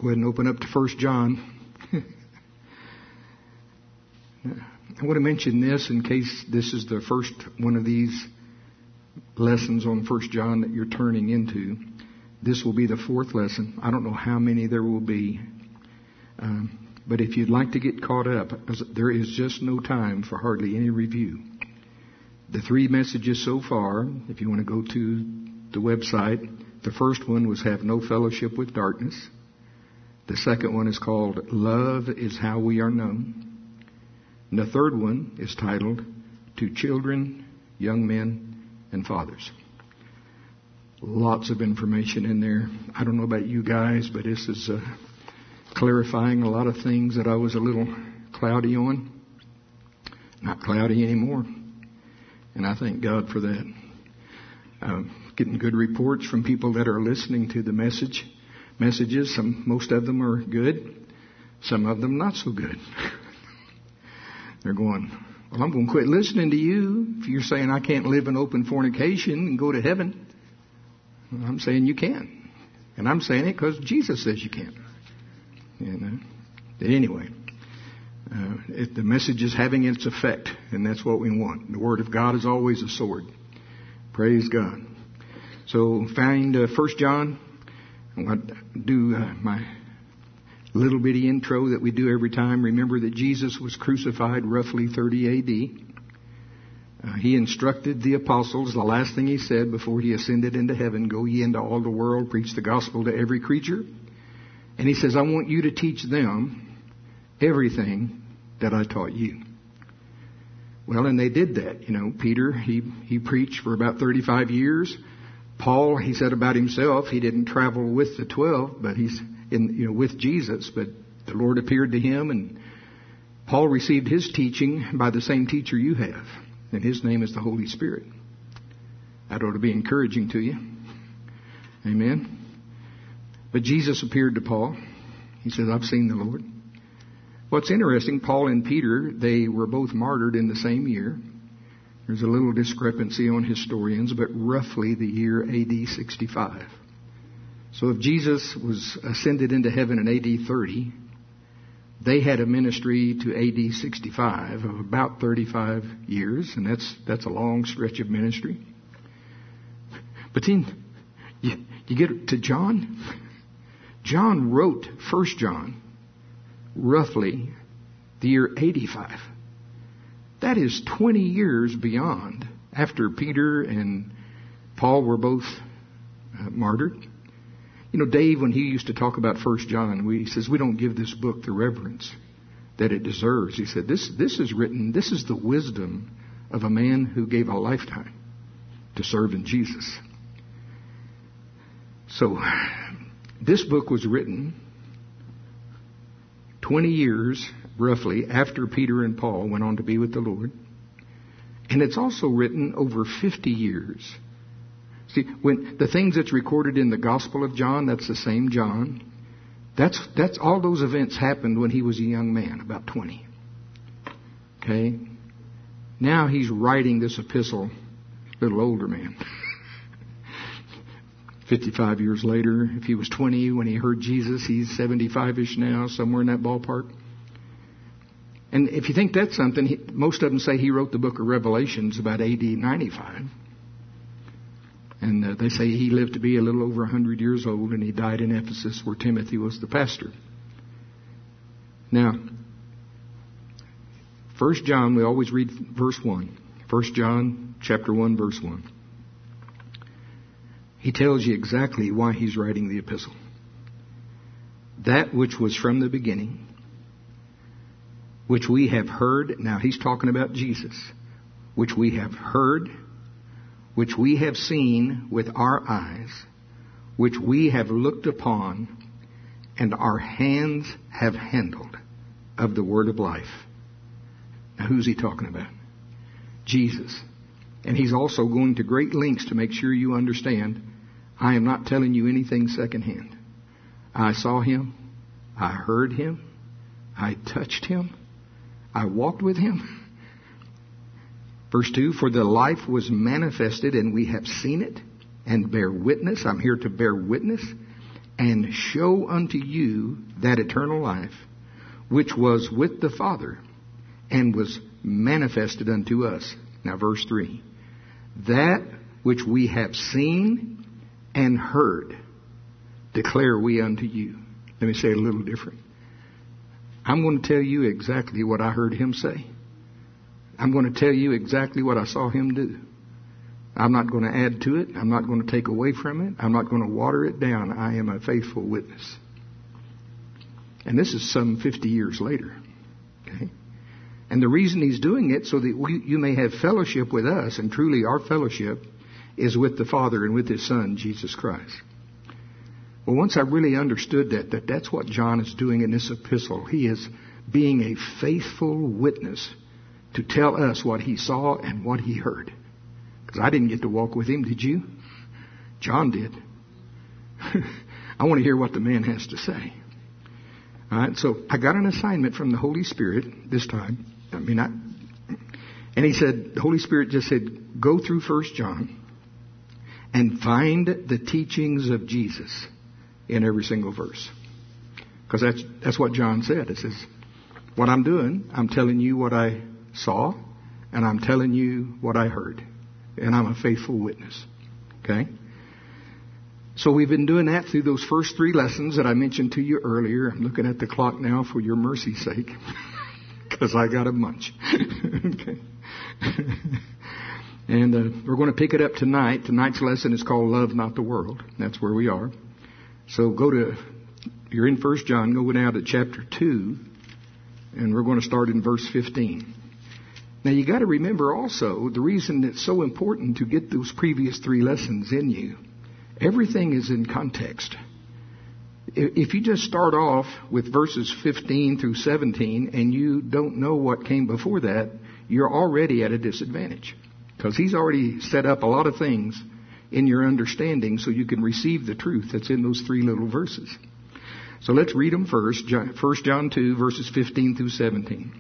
Go ahead and open up to 1 John. I want to mention this in case this is the first one of these lessons on 1 John that you're turning into. This will be the fourth lesson. I don't know how many there will be. But if you'd like to get caught up, there is just no time for hardly any review. The three messages so far, if you want to go to the website, the first one was Have No Fellowship with Darkness. The second one is called Love is How We Are Known. And the third one is titled To Children, Young Men, and Fathers. Lots of information in there. I don't know about you guys, but this is clarifying a lot of things that I was a little cloudy on. Not cloudy anymore. And I thank God for that. Getting good reports from people that are listening to the messages. Most of them are good. Some of them not so good. They're going, well, I'm going to quit listening to you if you're saying I can't live in open fornication and go to heaven. Well, I'm saying you can. And I'm saying it because Jesus says you can. Anyway, the message is having its effect, and that's what we want. The Word of God is always a sword. Praise God. So find 1 John. I'm going to do my little bitty intro that we do every time. Remember that Jesus was crucified roughly 30 A.D. He instructed the apostles, the last thing he said before he ascended into heaven, go ye into all the world, preach the gospel to every creature. And he says, I want you to teach them everything that I taught you. Well, and they did that. Peter, he preached for about 35 years. Paul, he said about himself, he didn't travel with the 12, but he's with Jesus. But the Lord appeared to him, and Paul received his teaching by the same teacher you have. And his name is the Holy Spirit. That ought to be encouraging to you. Amen. But Jesus appeared to Paul. He said, I've seen the Lord. What's interesting, Paul and Peter, they were both martyred in the same year. There's a little discrepancy on historians, but roughly the year AD 65. So if Jesus was ascended into heaven in AD 30, they had a ministry to AD 65 of about 35 years, and that's a long stretch of ministry. But then you get to John. John wrote 1 John roughly the year 85. That is 20 years beyond after Peter and Paul were both martyred. Dave, when he used to talk about 1 John, he says, we don't give this book the reverence that it deserves. He said, this is written, this is the wisdom of a man who gave a lifetime to serve in Jesus. So, this book was written 20 years, roughly, after Peter and Paul went on to be with the Lord. And it's also written over 50 years. See, when the things that's recorded in the Gospel of John, that's the same John. That's all those events happened when he was a young man, about 20. Okay? Now he's writing this epistle, a little older man. 55 years later, if he was 20 when he heard Jesus, he's 75-ish now, somewhere in that ballpark. And if you think that's something, most of them say he wrote the book of Revelations about AD 95. And they say he lived to be a little over 100 years old, and he died in Ephesus where Timothy was the pastor. Now, 1 John, we always read verse 1. 1 John chapter 1, verse 1. He tells you exactly why he's writing the epistle. That which was from the beginning, which we have heard. Now he's talking about Jesus. Which we have heard, which we have seen with our eyes, which we have looked upon, and our hands have handled of the word of life. Now who's he talking about? Jesus. And he's also going to great lengths to make sure you understand, I am not telling you anything secondhand. I saw him. I heard him. I touched him. I walked with him. Verse 2, for the life was manifested, and we have seen it, and bear witness. I'm here to bear witness. and show unto you that eternal life, which was with the Father, and was manifested unto us. Now verse 3. That which we have seen and heard, declare we unto you. Let me say it a little different. I'm going to tell you exactly what I heard him say. I'm going to tell you exactly what I saw him do. I'm not going to add to it. I'm not going to take away from it. I'm not going to water it down. I am a faithful witness. And this is some 50 years later. Okay? And the reason he's doing it so that you may have fellowship with us, and truly our fellowship is with the Father and with His Son, Jesus Christ. Well, once I really understood that's what John is doing in this epistle. He is being a faithful witness to tell us what he saw and what he heard. Because I didn't get to walk with him, did you? John did. I want to hear what the man has to say. All right, so I got an assignment from the Holy Spirit this time. And he said, the Holy Spirit just said, go through 1 John and find the teachings of Jesus in every single verse. Because that's what John said. It says, what I'm doing, I'm telling you what I saw, and I'm telling you what I heard. And I'm a faithful witness. Okay? So we've been doing that through those first 3 lessons that I mentioned to you earlier. I'm looking at the clock now for your mercy's sake. Because I got a bunch. Okay. And we're going to pick it up tonight. Tonight's lesson is called Love Not the World. That's where we are. So you're in 1 John, go now to chapter 2, and we're going to start in verse 15. Now you got to remember also the reason it's so important to get those previous 3 lessons in you. Everything is in context. If you just start off with verses 15 through 17 and you don't know what came before that, you're already at a disadvantage. Because he's already set up a lot of things in your understanding so you can receive the truth that's in those 3 little verses. So let's read them first. 1 John 2, verses 15 through 17.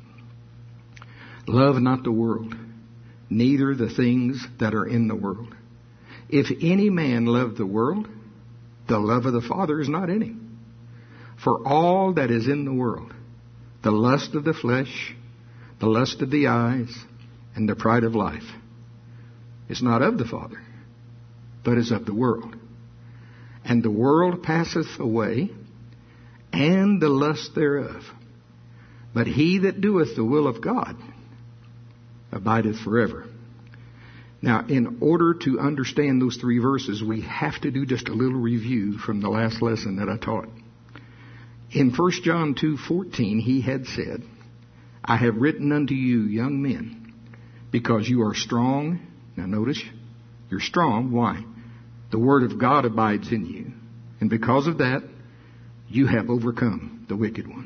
Love not the world, neither the things that are in the world. If any man love the world, the love of the Father is not in him. For all that is in the world, the lust of the flesh, the lust of the eyes, and the pride of life, is not of the Father, but is of the world. And the world passeth away, and the lust thereof. But he that doeth the will of God abideth forever. Now, in order to understand those 3 verses, we have to do just a little review from the last lesson that I taught. In 1 John 2:14, he had said, I have written unto you, young men, because you are strong. Now notice, you're strong. Why? The Word of God abides in you. And because of that, you have overcome the wicked one.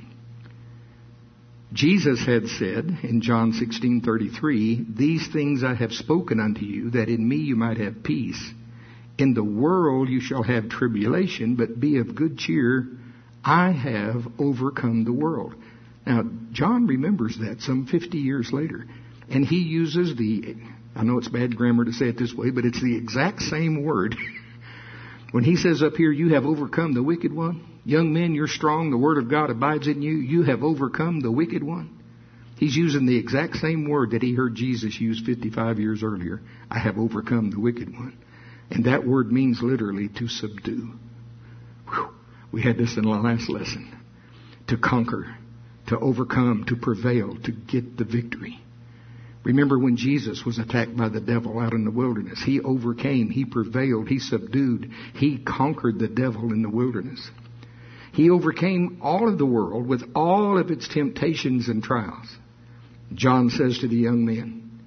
Jesus had said in John 16:33, these things I have spoken unto you, that in me you might have peace. In the world you shall have tribulation, but be of good cheer. I have overcome the world. Now, John remembers that some 50 years later. And he uses I know it's bad grammar to say it this way, but it's the exact same word. When he says up here, you have overcome the wicked one. Young men, you're strong. The Word of God abides in you. You have overcome the wicked one. He's using the exact same word that he heard Jesus use 55 years earlier. I have overcome the wicked one. And that word means literally to subdue. Whew. We had this in the last lesson. To conquer, to overcome, to prevail, to get the victory. Remember when Jesus was attacked by the devil out in the wilderness. He overcame, he prevailed, he subdued, he conquered the devil in the wilderness. He overcame all of the world with all of its temptations and trials. John says to the young men,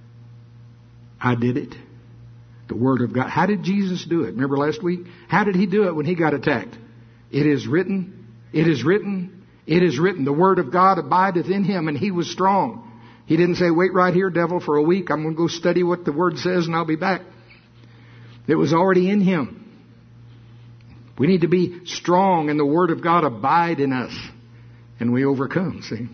I did it. The Word of God. How did Jesus do it? Remember last week? How did he do it when he got attacked? It is written, it is written, it is written. The Word of God abideth in him, and he was strong. He didn't say, wait right here, devil, for a week. I'm going to go study what the Word says and I'll be back. It was already in him. We need to be strong and the Word of God abide in us. And we overcome, see.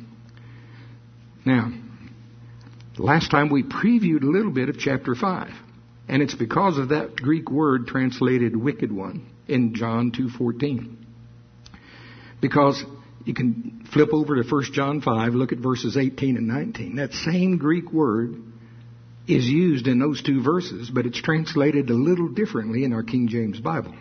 Now, last time we previewed a little bit of chapter 5. And it's because of that Greek word translated wicked one in John 2:14. Because you can flip over to 1 John 5, look at verses 18 and 19. That same Greek word is used in those two verses, but it's translated a little differently in our King James Bible.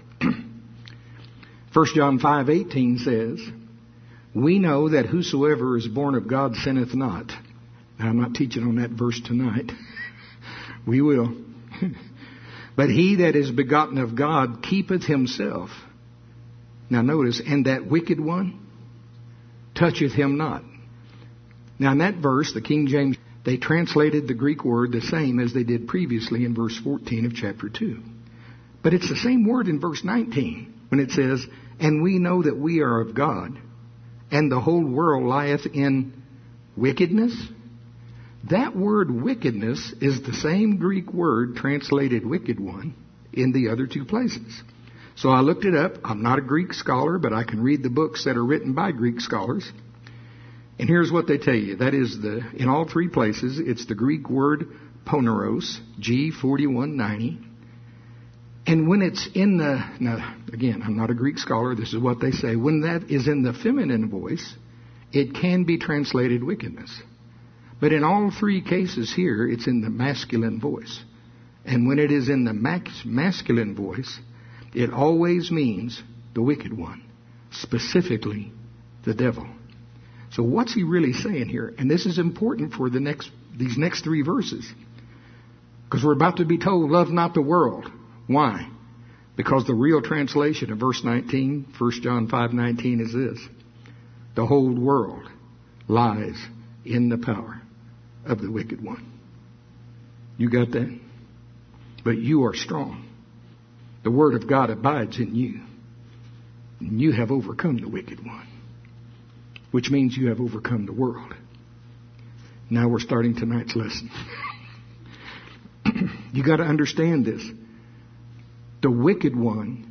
1 John 5:18 says, "We know that whosoever is born of God sinneth not." Now, I'm not teaching on that verse tonight. We will. "But he that is begotten of God keepeth himself." Now notice, "and that wicked one toucheth him not." Now in that verse, the King James, they translated the Greek word the same as they did previously in verse 14 of chapter 2. But it's the same word in verse 19 when it says, "And we know that we are of God, and the whole world lieth in wickedness." That word wickedness is the same Greek word translated wicked one in the other two places. So I looked it up. I'm not a Greek scholar, but I can read the books that are written by Greek scholars. And here's what they tell you. That is, in all three places, it's the Greek word poneros, G4190. And when it's in now again, I'm not a Greek scholar, this is what they say. When that is in the feminine voice, it can be translated wickedness. But in all three cases here, it's in the masculine voice. And when it is in the masculine voice, it always means the wicked one, specifically the devil. So what's he really saying here? And this is important for these next three verses. Because we're about to be told, "Love not the world." Why? Because the real translation of verse 19, 1 John 5:19 is this: "The whole world lies in the power of the wicked one." You got that? But you are strong. The word of God abides in you. And you have overcome the wicked one. Which means you have overcome the world. Now we're starting tonight's lesson. You got to understand this. The wicked one,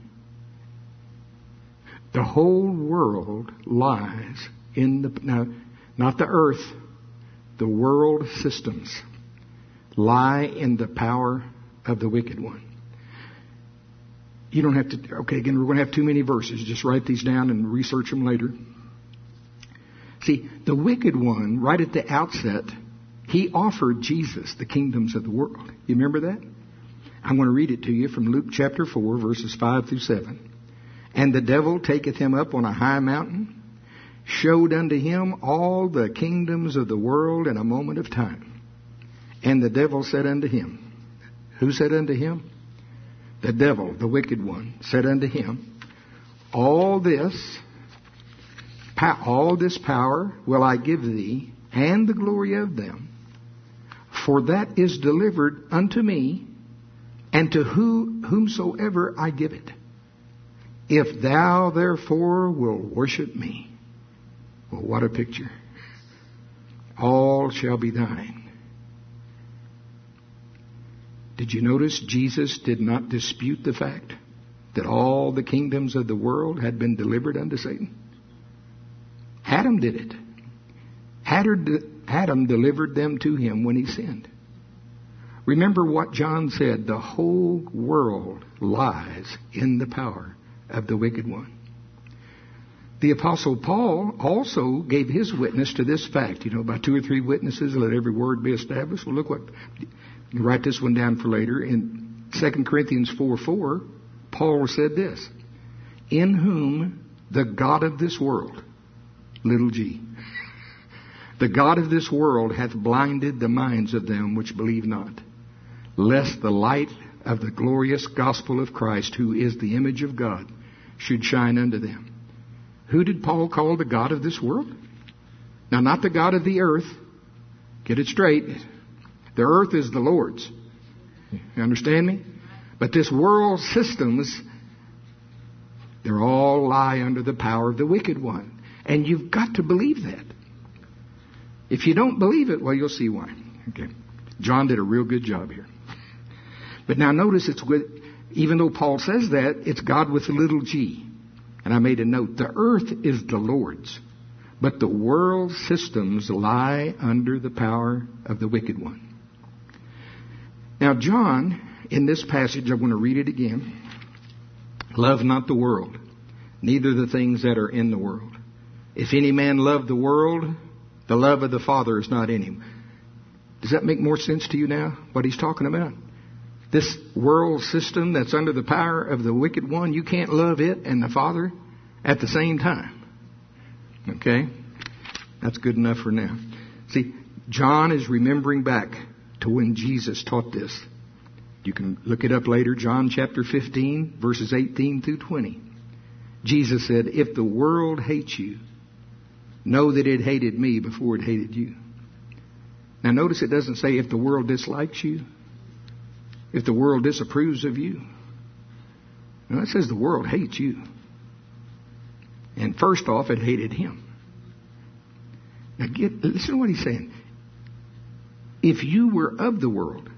the whole world lies in now, not the earth, the world systems lie in the power of the wicked one. You don't have to, okay, again, we're going to have too many verses. Just write these down and research them later. See, the wicked one, right at the outset, he offered Jesus the kingdoms of the world. You remember that? I'm going to read it to you from Luke chapter 4, verses 5 through 7. "And the devil taketh him up on a high mountain, showed unto him all the kingdoms of the world in a moment of time. And the devil said unto him," who said unto him? The devil, the wicked one, said unto him, all this power will I give thee, and the glory of them, for that is delivered unto me, and to whomsoever I give it. If thou therefore wilt worship me," well, what a picture, "all shall be thine." Did you notice Jesus did not dispute the fact that all the kingdoms of the world had been delivered unto Satan? Adam did it. Adam delivered them to him when he sinned. Remember what John said, the whole world lies in the power of the wicked one. The Apostle Paul also gave his witness to this fact. You know, by 2 or 3 witnesses, let every word be established. Well, look what, you write this one down for later. In 2 Corinthians 4:4, Paul said this: "In whom the God of this world," little g, "the God of this world hath blinded the minds of them which believe not, lest the light of the glorious gospel of Christ, who is the image of God, should shine unto them." Who did Paul call the God of this world? Now, not the God of the earth. Get it straight. The earth is the Lord's. You understand me? But this world systems, they're all lie under the power of the wicked one. And you've got to believe that. If you don't believe it, well, you'll see why. Okay. John did a real good job here. But now notice it's with, even though Paul says that, it's God with a little g. And I made a note. The earth is the Lord's, but the world systems lie under the power of the wicked one. Now, John, in this passage, I'm going to read it again. Love not the world, neither the things that are in the world. If any man love the world, the love of the Father is not in him. Does that make more sense to you now, what he's talking about? This world system that's under the power of the wicked one, you can't love it and the Father at the same time. Okay? That's good enough for now. See, John is remembering back to when Jesus taught this. You can look it up later, John chapter 15, verses 18 through 20. Jesus said, if the world hates you, know that it hated me before it hated you. Now notice it doesn't say if the world dislikes you, if the world disapproves of you. No, it says the world hates you. And first off, it hated him. Now listen to what he's saying. If you were of the world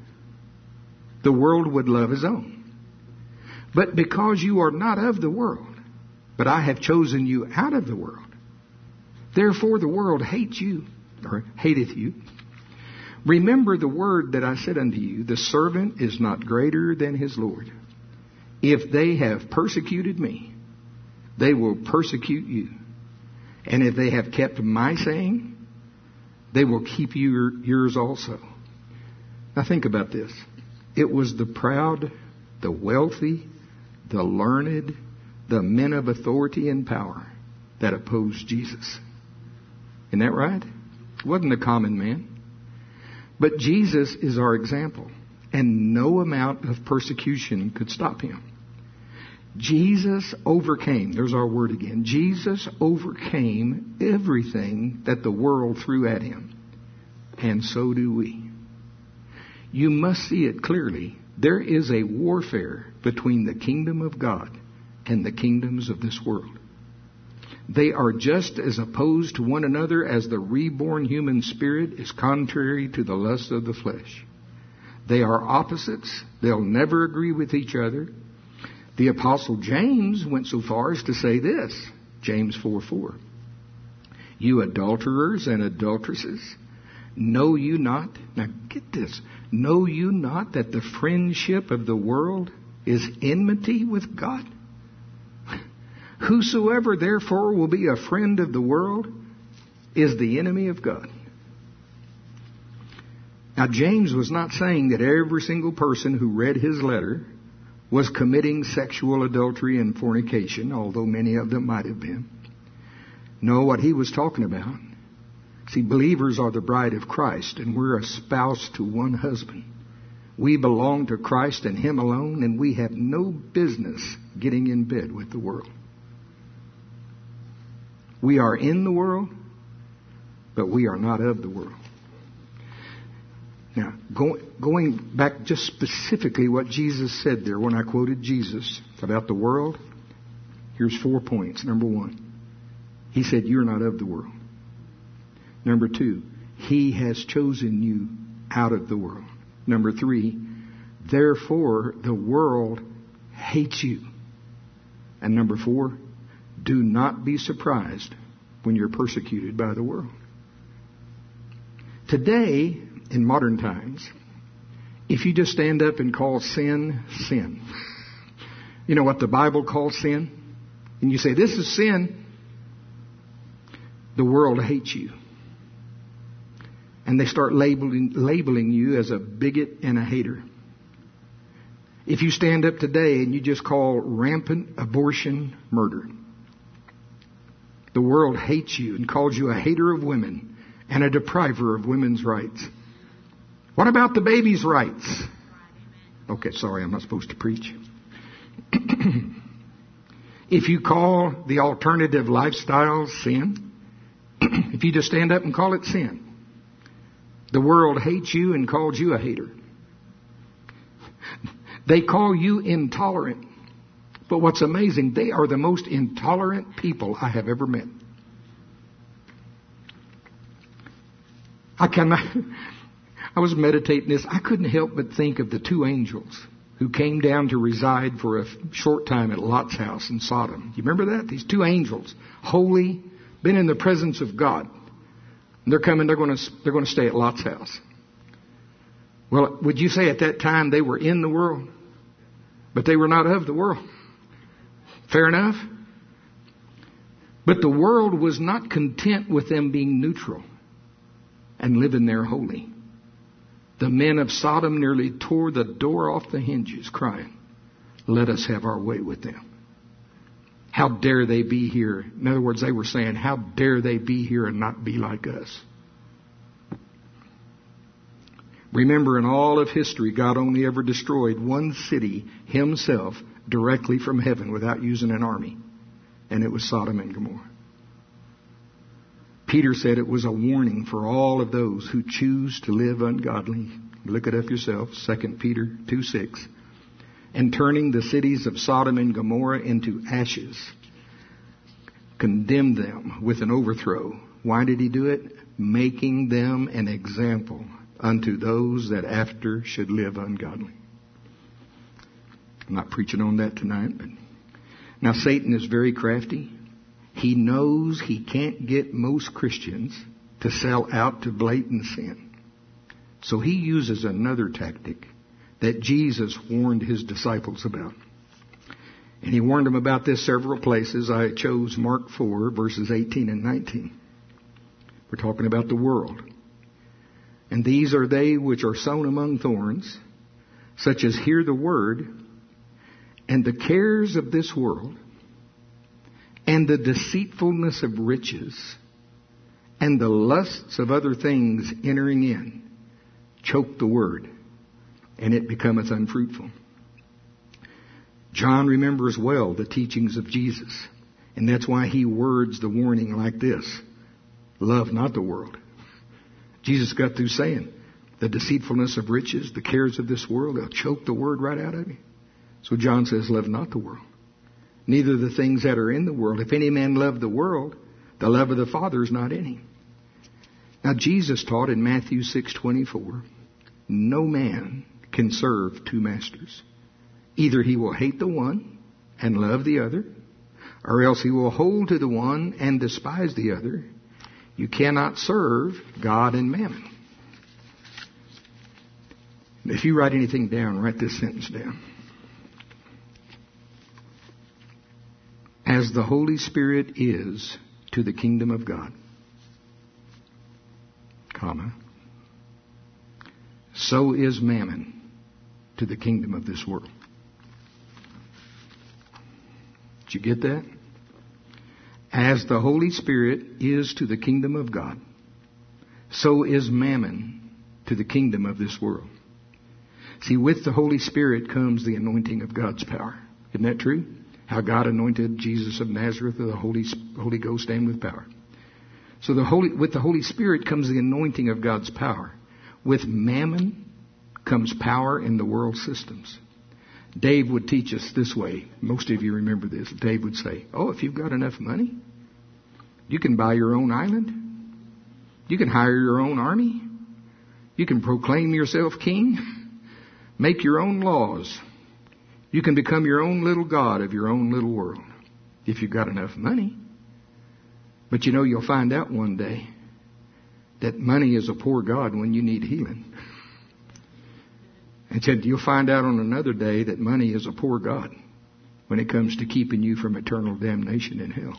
would love his own. But because you are not of the world, but I have chosen you out of the world, therefore the world hates you, or hateth you. Remember the word that I said unto you, the servant is not greater than his Lord. If they have persecuted me, they will persecute you. And if they have kept my saying, they will keep yours also. Now think about this. It was the proud, the wealthy, the learned, the men of authority and power that opposed Jesus. Isn't that right? It wasn't a common man. But Jesus is our example, and no amount of persecution could stop him. Jesus overcame, there's our word again, Jesus overcame everything that the world threw at him. And so do we. You must see it clearly. There is a warfare between the kingdom of God and the kingdoms of this world. They are just as opposed to one another as the reborn human spirit is contrary to the lust of the flesh. They are opposites. They'll never agree with each other. The Apostle James went so far as to say this, James 4:4. You adulterers and adulteresses, know you not, now get this, know you not that the friendship of the world is enmity with God? Whosoever therefore will be a friend of the world is the enemy of God. Now James was not saying that every single person who read his letter was committing sexual adultery and fornication, although many of them might have been. No, what he was talking about, see, believers are the bride of Christ, and we're a spouse to one husband. We belong to Christ and him alone, and we have no business getting in bed with the world. We are in the world, but we are not of the world. Now, going back just specifically what Jesus said there when I quoted Jesus about the world, here's 4 points. Number 1, he said, you're not of the world. Number 2, he has chosen you out of the world. Number 3, therefore the world hates you. And number 4, do not be surprised when you're persecuted by the world. Today, in modern times, if you just stand up and call sin, sin. You know what the Bible calls sin? And you say, this is sin. The world hates you. And they start labeling you as a bigot and a hater. If you stand up today and you just call rampant abortion murder, the world hates you and calls you a hater of women and a depriver of women's rights. What about the baby's rights? Okay, sorry, I'm not supposed to preach. If you call the alternative lifestyle sin, if you just stand up and call it sin, the world hates you and calls you a hater. They call you intolerant. But what's amazing, they are the most intolerant people I have ever met. I was meditating this. I couldn't help but think of the 2 angels who came down to reside for a short time at Lot's house in Sodom. You remember that? These 2 angels, holy, been in the presence of God. And they're coming, they're going to stay at Lot's house. Well, would you say at that time they were in the world? But they were not of the world. Fair enough? But the world was not content with them being neutral and living there holy. The men of Sodom nearly tore the door off the hinges, crying, "Let us have our way with them. How dare they be here?" In other words, they were saying, "How dare they be here and not be like us?" Remember, in all of history, God only ever destroyed one city himself directly from heaven without using an army. And it was Sodom and Gomorrah. Peter said it was a warning for all of those who choose to live ungodly. Look it up yourself, 2 Peter 2:6. And turning the cities of Sodom and Gomorrah into ashes, condemned them with an overthrow. Why did he do it? Making them an example unto those that after should live ungodly. I'm not preaching on that tonight, but now Satan is very crafty. He knows he can't get most Christians to sell out to blatant sin. So he uses another tactic that Jesus warned his disciples about. And he warned them about this several places. I chose Mark 4, verses 18 and 19. We're talking about the world. "And these are they which are sown among thorns, such as hear the word, and the cares of this world, and the deceitfulness of riches, and the lusts of other things entering in, choke the word, and it becometh unfruitful." John remembers well the teachings of Jesus, and that's why he words the warning like this: "Love not the world." Jesus got through saying, the deceitfulness of riches, the cares of this world, they'll choke the word right out of you. So John says, love not the world, neither the things that are in the world. If any man love the world, the love of the Father is not in him. Now Jesus taught in Matthew 6:24, no man can serve two masters. Either he will hate the one and love the other, or else he will hold to the one and despise the other. You cannot serve God and mammon. If you write anything down, write this sentence down. As the Holy Spirit is to the kingdom of God, comma, so is mammon to the kingdom of this world. Did you get that? As the Holy Spirit is to the kingdom of God, so is mammon to the kingdom of this world. See, with the Holy Spirit comes the anointing of God's power. Isn't that true? How God anointed Jesus of Nazareth with the Holy Ghost and with power. So with the Holy Spirit comes the anointing of God's power. With mammon comes power in the world systems. Dave would teach us this way. Most of you remember this. Dave would say, if you've got enough money, you can buy your own island. You can hire your own army. You can proclaim yourself king. Make your own laws. You can become your own little God of your own little world. If you've got enough money. But you'll find out one day that money is a poor God when you need healing. And said you'll find out on another day that money is a poor God when it comes to keeping you from eternal damnation in hell.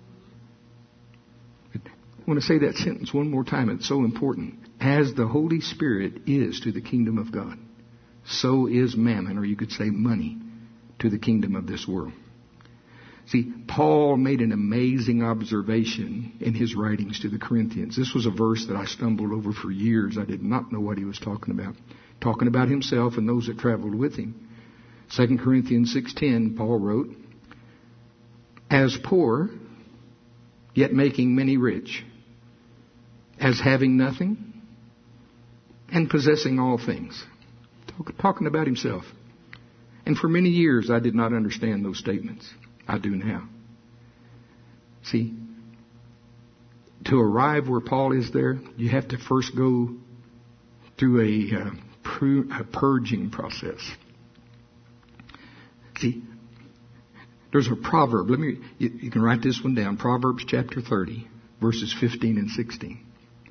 But I want to say that sentence one more time. It's so important. As the Holy Spirit is to the kingdom of God, so is mammon, or you could say money, to the kingdom of this world. See, Paul made an amazing observation in his writings to the Corinthians. This was a verse that I stumbled over for years. I did not know what he was talking about. Talking about himself and those that traveled with him. 2 Corinthians 6:10, Paul wrote, as poor, yet making many rich, as having nothing, and possessing all things. Talking about himself. And for many years I did not understand those statements. I do now. See, to arrive where Paul is there, you have to first go through a purging process. See, there's a proverb. You can write this one down. Proverbs chapter 30, verses 15 and 16.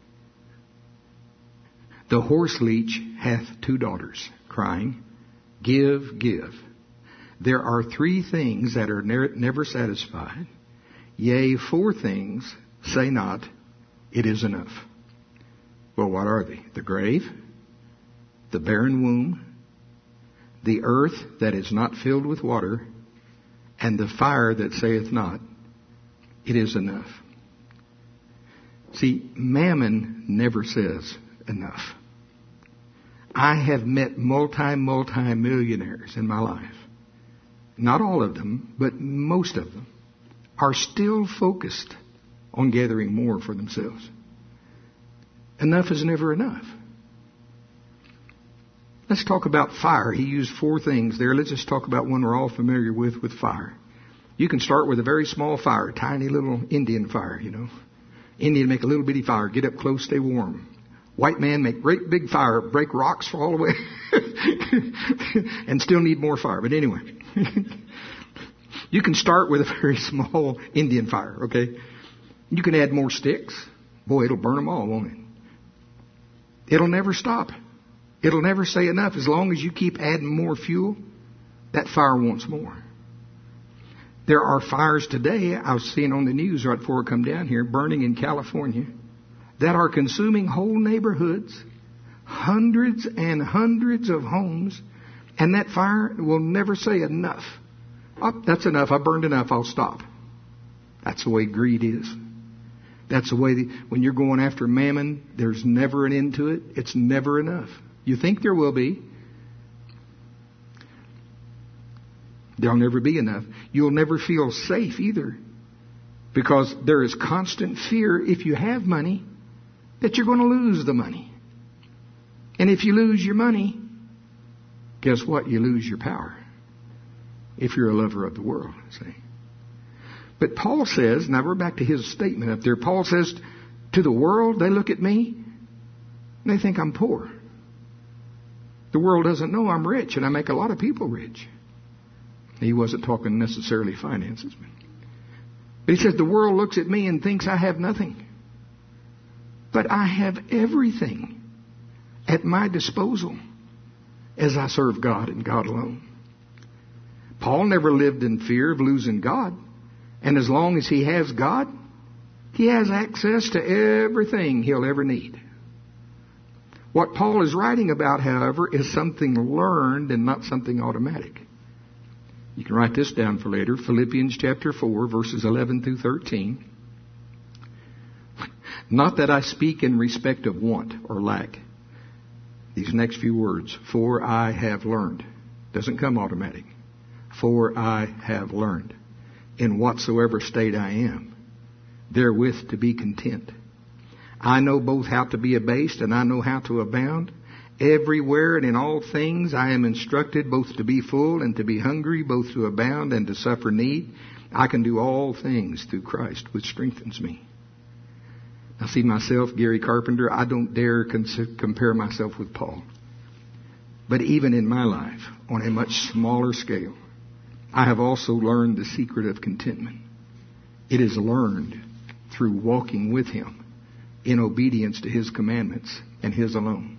The horse leech hath two daughters, crying, give, give. There are 3 things that are never satisfied. Yea, 4 things say not, it is enough. Well, what are they? The grave, the barren womb, the earth that is not filled with water, and the fire that saith not, it is enough. See, mammon never says enough. I have met multi-millionaires in my life. Not all of them, but most of them are still focused on gathering more for themselves. Enough is never enough. Let's talk about fire. He used 4 things there. Let's just talk about one we're all familiar with fire. You can start with a very small fire, tiny little Indian fire, Indian make a little bitty fire, get up close, stay warm. White man make great big fire, break rocks all the way, and still need more fire. But anyway, you can start with a very small Indian fire, okay? You can add more sticks. Boy, it'll burn them all, won't it? It'll never stop. It'll never say enough. As long as you keep adding more fuel, that fire wants more. There are fires today, I was seeing on the news right before I come down here, burning in California, that are consuming whole neighborhoods, hundreds and hundreds of homes, and that fire will never say enough. Oh, that's enough. I burned enough. I'll stop. That's the way greed is. That's the way, when you're going after mammon, there's never an end to it. It's never enough. You think there will be. There'll never be enough. You'll never feel safe either. Because there is constant fear, if you have money, that you're going to lose the money. And if you lose your money, guess what? You lose your power. If you're a lover of the world, see. But Paul says, now we're back to his statement up there. Paul says, to the world, they look at me, and they think I'm poor. The world doesn't know I'm rich, and I make a lot of people rich. He wasn't talking necessarily finances. But he says, the world looks at me and thinks I have nothing. But I have everything at my disposal as I serve God and God alone. Paul never lived in fear of losing God. And as long as he has God, he has access to everything he'll ever need. What Paul is writing about, however, is something learned and not something automatic. You can write this down for later. Philippians chapter 4, verses 11 through 13. Not that I speak in respect of want or lack. These next few words. For I have learned. Doesn't come automatic. For I have learned. In whatsoever state I am, therewith to be content. I know both how to be abased and I know how to abound. Everywhere and in all things I am instructed both to be full and to be hungry, both to abound and to suffer need. I can do all things through Christ, which strengthens me. I see myself, Gary Carpenter, I don't dare compare myself with Paul. But even in my life, on a much smaller scale, I have also learned the secret of contentment. It is learned through walking with Him in obedience to His commandments and His alone.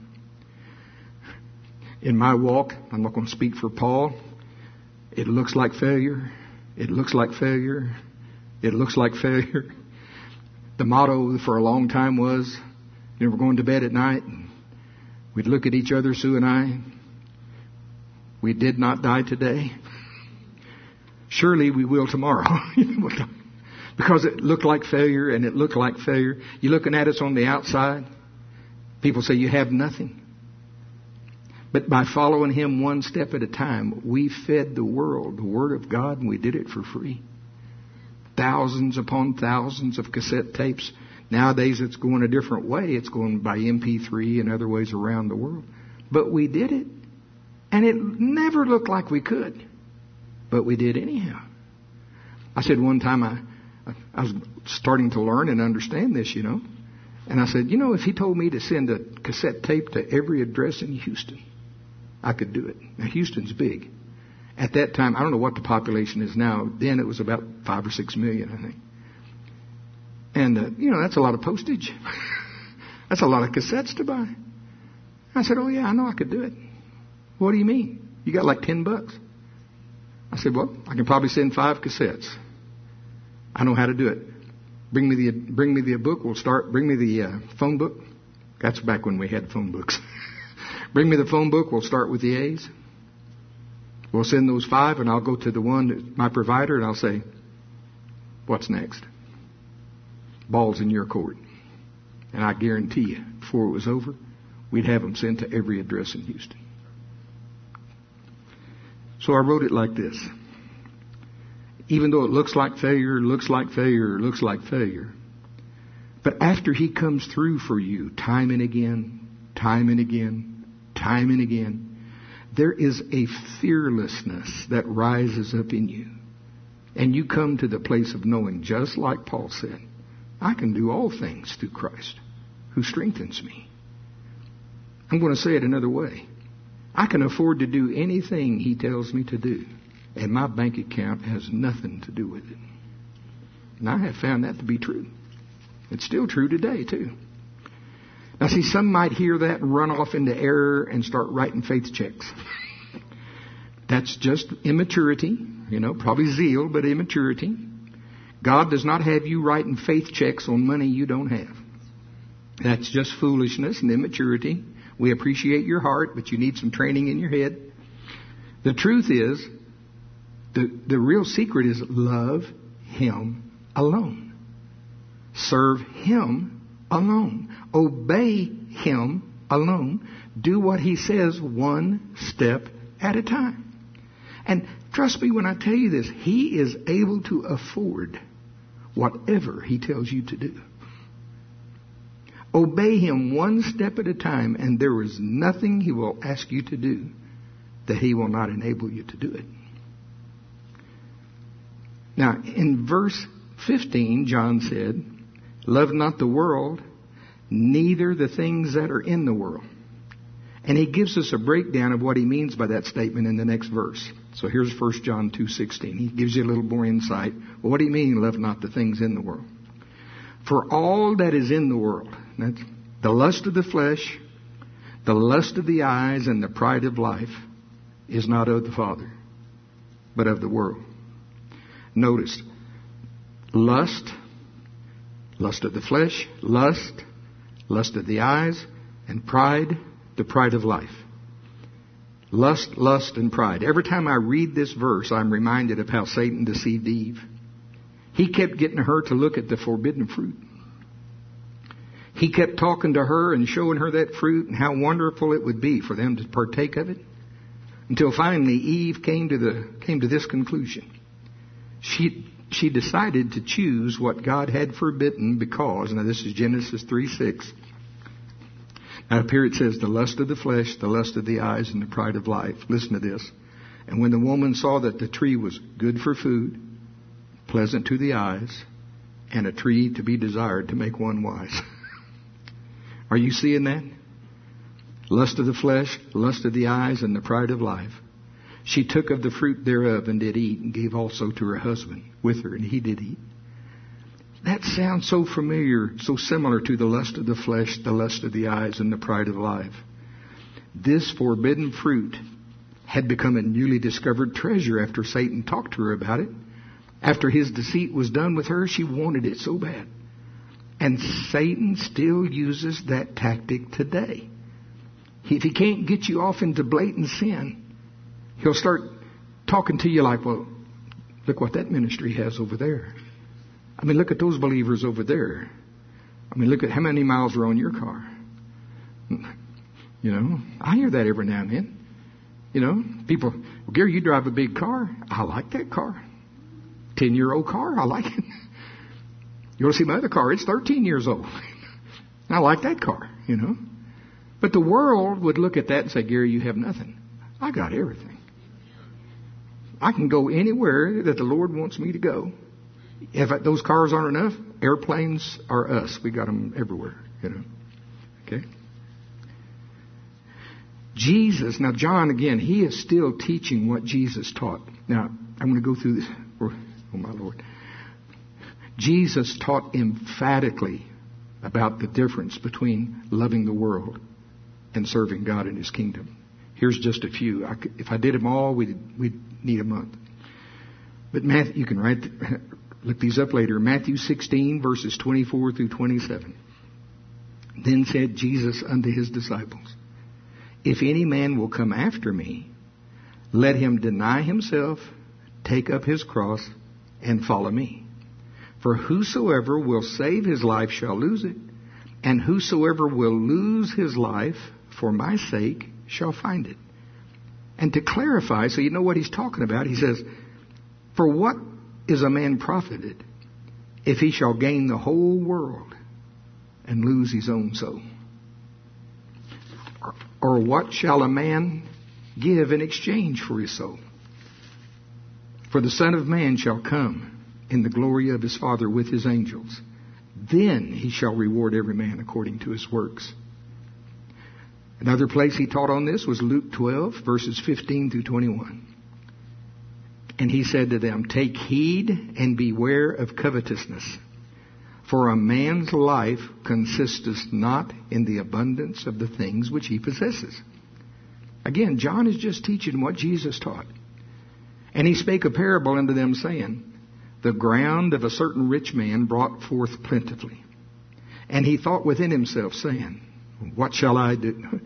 In my walk, I'm not going to speak for Paul, it looks like failure. It looks like failure. It looks like failure. The motto for a long time was, we're going to bed at night. We'd look at each other, Sue and I. We did not die today. Surely we will tomorrow. Because it looked like failure and it looked like failure. You're looking at us on the outside. People say you have nothing. But by following Him one step at a time, we fed the world the Word of God, and we did it for free. Thousands upon thousands of cassette tapes. Nowadays it's going a different way. It's going by MP3 and other ways around the world. But we did it. And it never looked like we could. But we did anyhow. I said one time, I was starting to learn and understand this, And I said, if He told me to send a cassette tape to every address in Houston, I could do it. Now, Houston's big. At that time, I don't know what the population is now. Then it was about 5 or 6 million, I think. And, that's a lot of postage. That's a lot of cassettes to buy. I said, oh, yeah, I know I could do it. What do you mean? You got like $10. I said, well, I can probably send 5 cassettes. I know how to do it. Bring me the book. Bring me the phone book. That's back when we had phone books. Bring me the phone book. We'll start with the A's. We'll send those 5, and I'll go to the one, my provider, and I'll say, what's next? Ball's in your court. And I guarantee you, before it was over, we'd have them sent to every address in Houston. So I wrote it like this. Even though it looks like failure, but after He comes through for you time and again, there is a fearlessness that rises up in you. And you come to the place of knowing, just like Paul said, I can do all things through Christ who strengthens me. I'm going to say it another way. I can afford to do anything He tells me to do, and my bank account has nothing to do with it. And I have found that to be true. It's still true today, too. Now, see, some might hear that and run off into error and start writing faith checks. That's just immaturity, probably zeal, but immaturity. God does not have you writing faith checks on money you don't have. That's just foolishness and immaturity. We appreciate your heart, but you need some training in your head. The truth is, the real secret is love Him alone. Serve Him alone. Obey Him alone. Do what He says one step at a time. And trust me when I tell you this, He is able to afford whatever He tells you to do. Obey Him one step at a time, and there is nothing He will ask you to do that He will not enable you to do it. Now, in verse 15, John said, love not the world, neither the things that are in the world. And he gives us a breakdown of what he means by that statement in the next verse. So here's 1 John 2:16. He gives you a little more insight. Well, what do you mean, love not the things in the world? For all that is in the world, that's the lust of the flesh, the lust of the eyes, and the pride of life, is not of the Father, but of the world. Notice, lust of the flesh, lust of the eyes, and pride, the pride of life. Lust, and pride. Every time I read this verse, I'm reminded of how Satan deceived Eve. He kept getting her to look at the forbidden fruit. He kept talking to her and showing her that fruit and how wonderful it would be for them to partake of it. Until finally Eve came to this conclusion. She decided to choose what God had forbidden because, now this is Genesis 3:6. Now up here it says, the lust of the flesh, the lust of the eyes, and the pride of life. Listen to this. And when the woman saw that the tree was good for food, pleasant to the eyes, and a tree to be desired to make one wise. Are you seeing that? Lust of the flesh, lust of the eyes, and the pride of life. She took of the fruit thereof and did eat, and gave also to her husband with her, and he did eat. That sounds so familiar, so similar to the lust of the flesh, the lust of the eyes, and the pride of life. This forbidden fruit had become a newly discovered treasure after Satan talked to her about it. After his deceit was done with her, she wanted it so bad. And Satan still uses that tactic today. If he can't get you off into blatant sin, he'll start talking to you like, well, look what that ministry has over there. I mean, look at those believers over there. I mean, look at how many miles are on your car. I hear that every now and then. People, well, Gary, you drive a big car. I like that car. 10-year-old car, I like it. You want to see my other car? It's 13 years old. I like that car, But the world would look at that and say, Gary, you have nothing. I got everything. I can go anywhere that the Lord wants me to go. If those cars aren't enough, airplanes are us. We got them everywhere, Okay? Jesus, now John, again, he is still teaching what Jesus taught. Now, I'm going to go through this. Oh, my Lord. Jesus taught emphatically about the difference between loving the world and serving God in His kingdom. Here's just a few. If I did them all, we'd need a month. But Matthew, you can look these up later. Matthew 16, verses 24 through 27. Then said Jesus unto his disciples, If any man will come after me, let him deny himself, take up his cross, and follow me. For whosoever will save his life shall lose it, and whosoever will lose his life for my sake shall find it. And to clarify, so you know what he's talking about, he says, For what is a man profited if he shall gain the whole world and lose his own soul? Or what shall a man give in exchange for his soul? For the Son of Man shall come in the glory of his Father with his angels. Then he shall reward every man according to his works. Another place he taught on this was Luke 12, verses 15 through 21. And he said to them, Take heed and beware of covetousness, for a man's life consisteth not in the abundance of the things which he possesses. Again, John is just teaching what Jesus taught. And he spake a parable unto them, saying, The ground of a certain rich man brought forth plentifully. And he thought within himself, saying, What shall I do?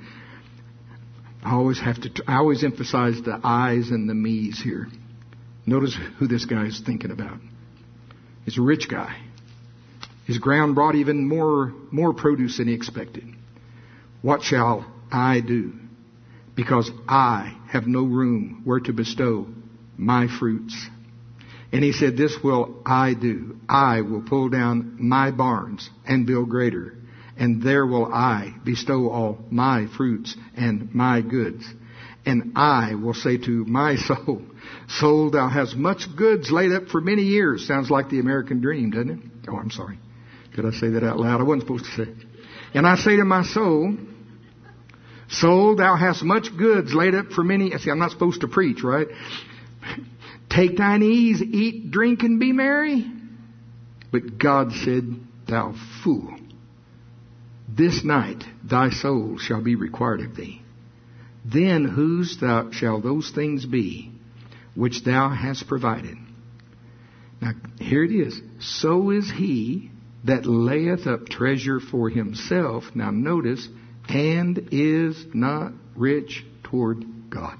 I always emphasize the I's and the me's here. Notice who this guy is thinking about. He's a rich guy. His ground brought even more produce than he expected. What shall I do? Because I have no room where to bestow my fruits. And he said, This will I do. I will pull down my barns and build greater. And there will I bestow all my fruits and my goods. And I will say to my soul, Soul, thou hast much goods laid up for many years. Sounds like the American dream, doesn't it? Oh, I'm sorry. Did I say that out loud? I wasn't supposed to say it. And I say to my soul, Soul, thou hast much goods laid up for many. See, I'm not supposed to preach, right? Take thine ease, eat, drink, and be merry. But God said, Thou fool, this night thy soul shall be required of thee. Then whose shall those things be which thou hast provided? Now here it is. So is he that layeth up treasure for himself. Now notice, and is not rich toward God.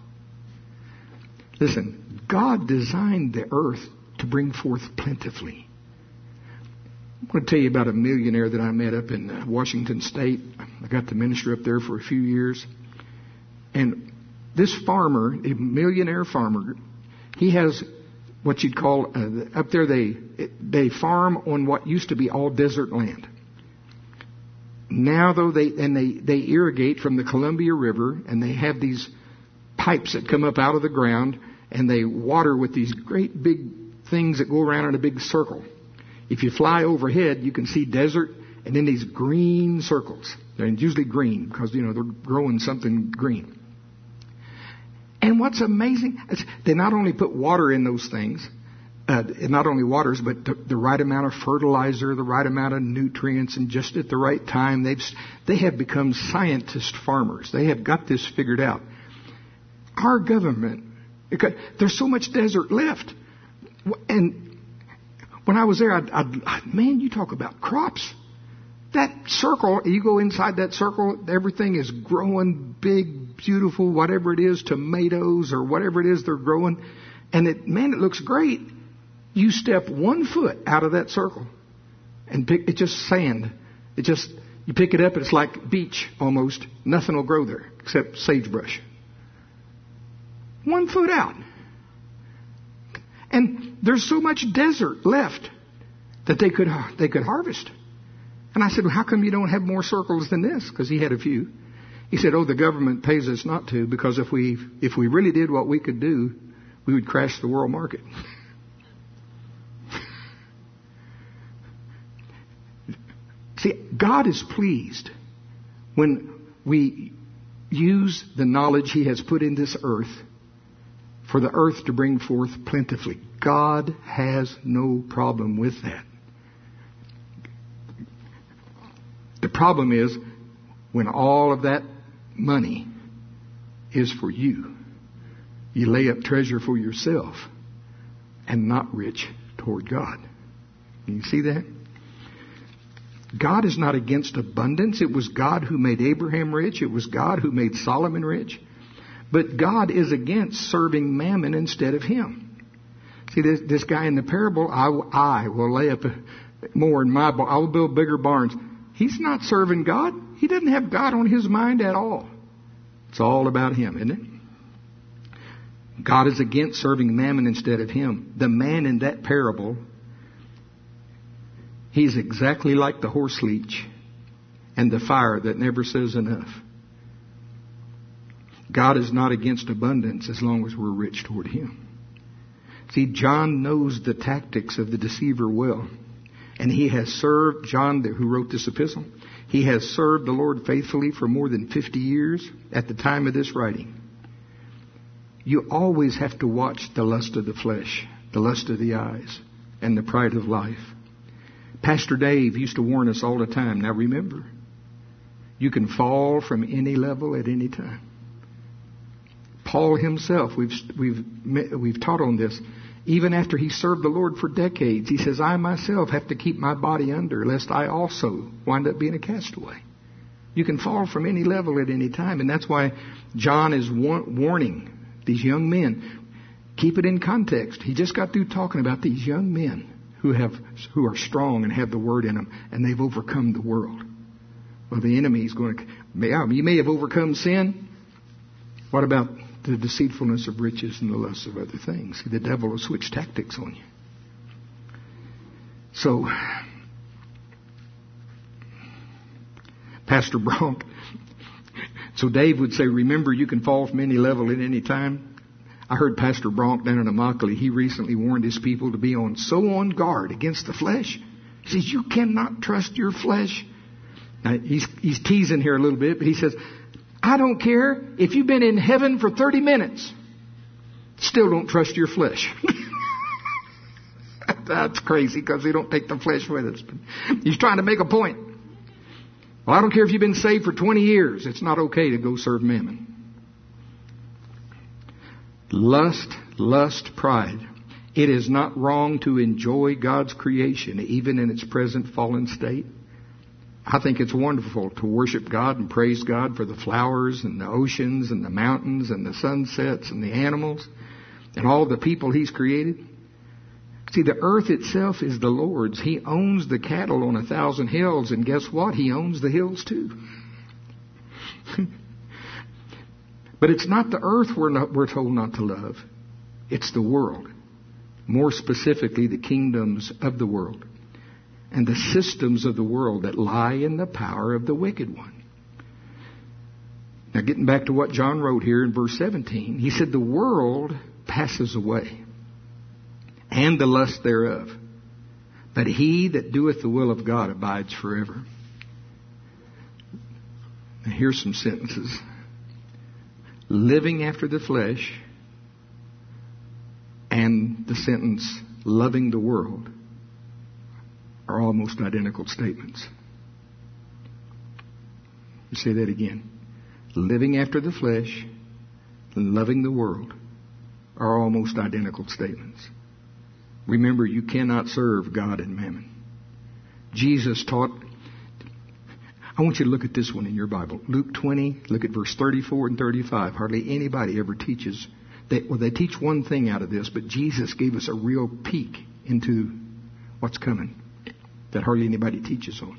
Listen, God designed the earth to bring forth plentifully. I'm going to tell you about a millionaire that I met up in Washington State. I got to minister up there for a few years. And this farmer, a millionaire farmer, he has what you'd call, up there they farm on what used to be all desert land. Now though they irrigate from the Columbia River, and they have these pipes that come up out of the ground, and they water with these great big things that go around in a big circle. If you fly overhead, you can see desert and then these green circles. They're usually green because, they're growing something green. And what's amazing is they not only put water in those things, it not only waters, but the right amount of fertilizer, the right amount of nutrients, and just at the right time. They have become scientist farmers. They have got this figured out. Our government, there's so much desert left. And when I was there, man, you talk about crops. That circle, you go inside that circle, everything is growing big, beautiful, whatever it is, tomatoes or whatever it is they're growing. And it looks great. You step 1 foot out of that circle and it's just sand. You pick it up and it's like beach almost. Nothing will grow there except sagebrush. 1 foot out. And there's so much desert left that they could harvest. And I said, well, how come you don't have more circles than this? Because he had a few. He said, the government pays us not to, because if we really did what we could do, we would crash the world market. See, God is pleased when we use the knowledge He has put in this earth for the earth to bring forth plentifully. God has no problem with that. The problem is when all of that money is for you. You lay up treasure for yourself. and not rich toward God. Can you see that? God is not against abundance. It was God who made Abraham rich. It was God who made Solomon rich. But God is against serving mammon instead of Him. See, this guy in the parable, I will lay up more in my barn. I will build bigger barns. He's not serving God. He doesn't have God on his mind at all. It's all about him, isn't it? God is against serving mammon instead of Him. The man in that parable, he's exactly like the horse leech and the fire that never says enough. God is not against abundance as long as we're rich toward Him. See, John knows the tactics of the deceiver well. And he has served, John who wrote this epistle, he has served the Lord faithfully for more than 50 years at the time of this writing. You always have to watch the lust of the flesh, the lust of the eyes, and the pride of life. Pastor Dave used to warn us all the time. Now remember, you can fall from any level at any time. Paul himself, we've taught on this. Even after he served the Lord for decades, he says, I myself have to keep my body under, lest I also wind up being a castaway. You can fall from any level at any time. And that's why John is warning these young men. Keep it in context. He just got through talking about these young men who are strong and have the Word in them, and they've overcome the world. Well, the enemy is going to... You may have overcome sin. What about the deceitfulness of riches and the lust of other things? The devil will switch tactics on you. So, Pastor Bronk, so Dave would say, remember, you can fall from any level at any time. I heard Pastor Bronk down in Immokalee, he recently warned his people to be on guard against the flesh. He says, you cannot trust your flesh. Now, he's teasing here a little bit, but he says, I don't care if you've been in heaven for 30 minutes. Still don't trust your flesh. That's crazy because we don't take the flesh with us. He's trying to make a point. Well, I don't care if you've been saved for 20 years. It's not okay to go serve mammon. Lust, pride. It is not wrong to enjoy God's creation, even in its present fallen state. I think it's wonderful to worship God and praise God for the flowers and the oceans and the mountains and the sunsets and the animals and all the people He's created. See, the earth itself is the Lord's. He owns the cattle on 1,000 hills, and guess what? He owns the hills too. But it's not the earth we're told not to love. It's the world. More specifically, the kingdoms of the world and the systems of the world that lie in the power of the wicked one. Now, getting back to what John wrote here in verse 17, he said, the world passes away, and the lust thereof. But he that doeth the will of God abides forever. Now, here's some sentences. Living after the flesh and the sentence, loving the world, are almost identical statements. You say that again. Living after the flesh and loving the world are almost identical statements. Remember, you cannot serve God and mammon. Jesus taught... I want you to look at this one in your Bible. Luke 20, look at verse 34 and 35. Hardly anybody ever teaches. They teach one thing out of this, but Jesus gave us a real peek into what's coming that hardly anybody teaches on.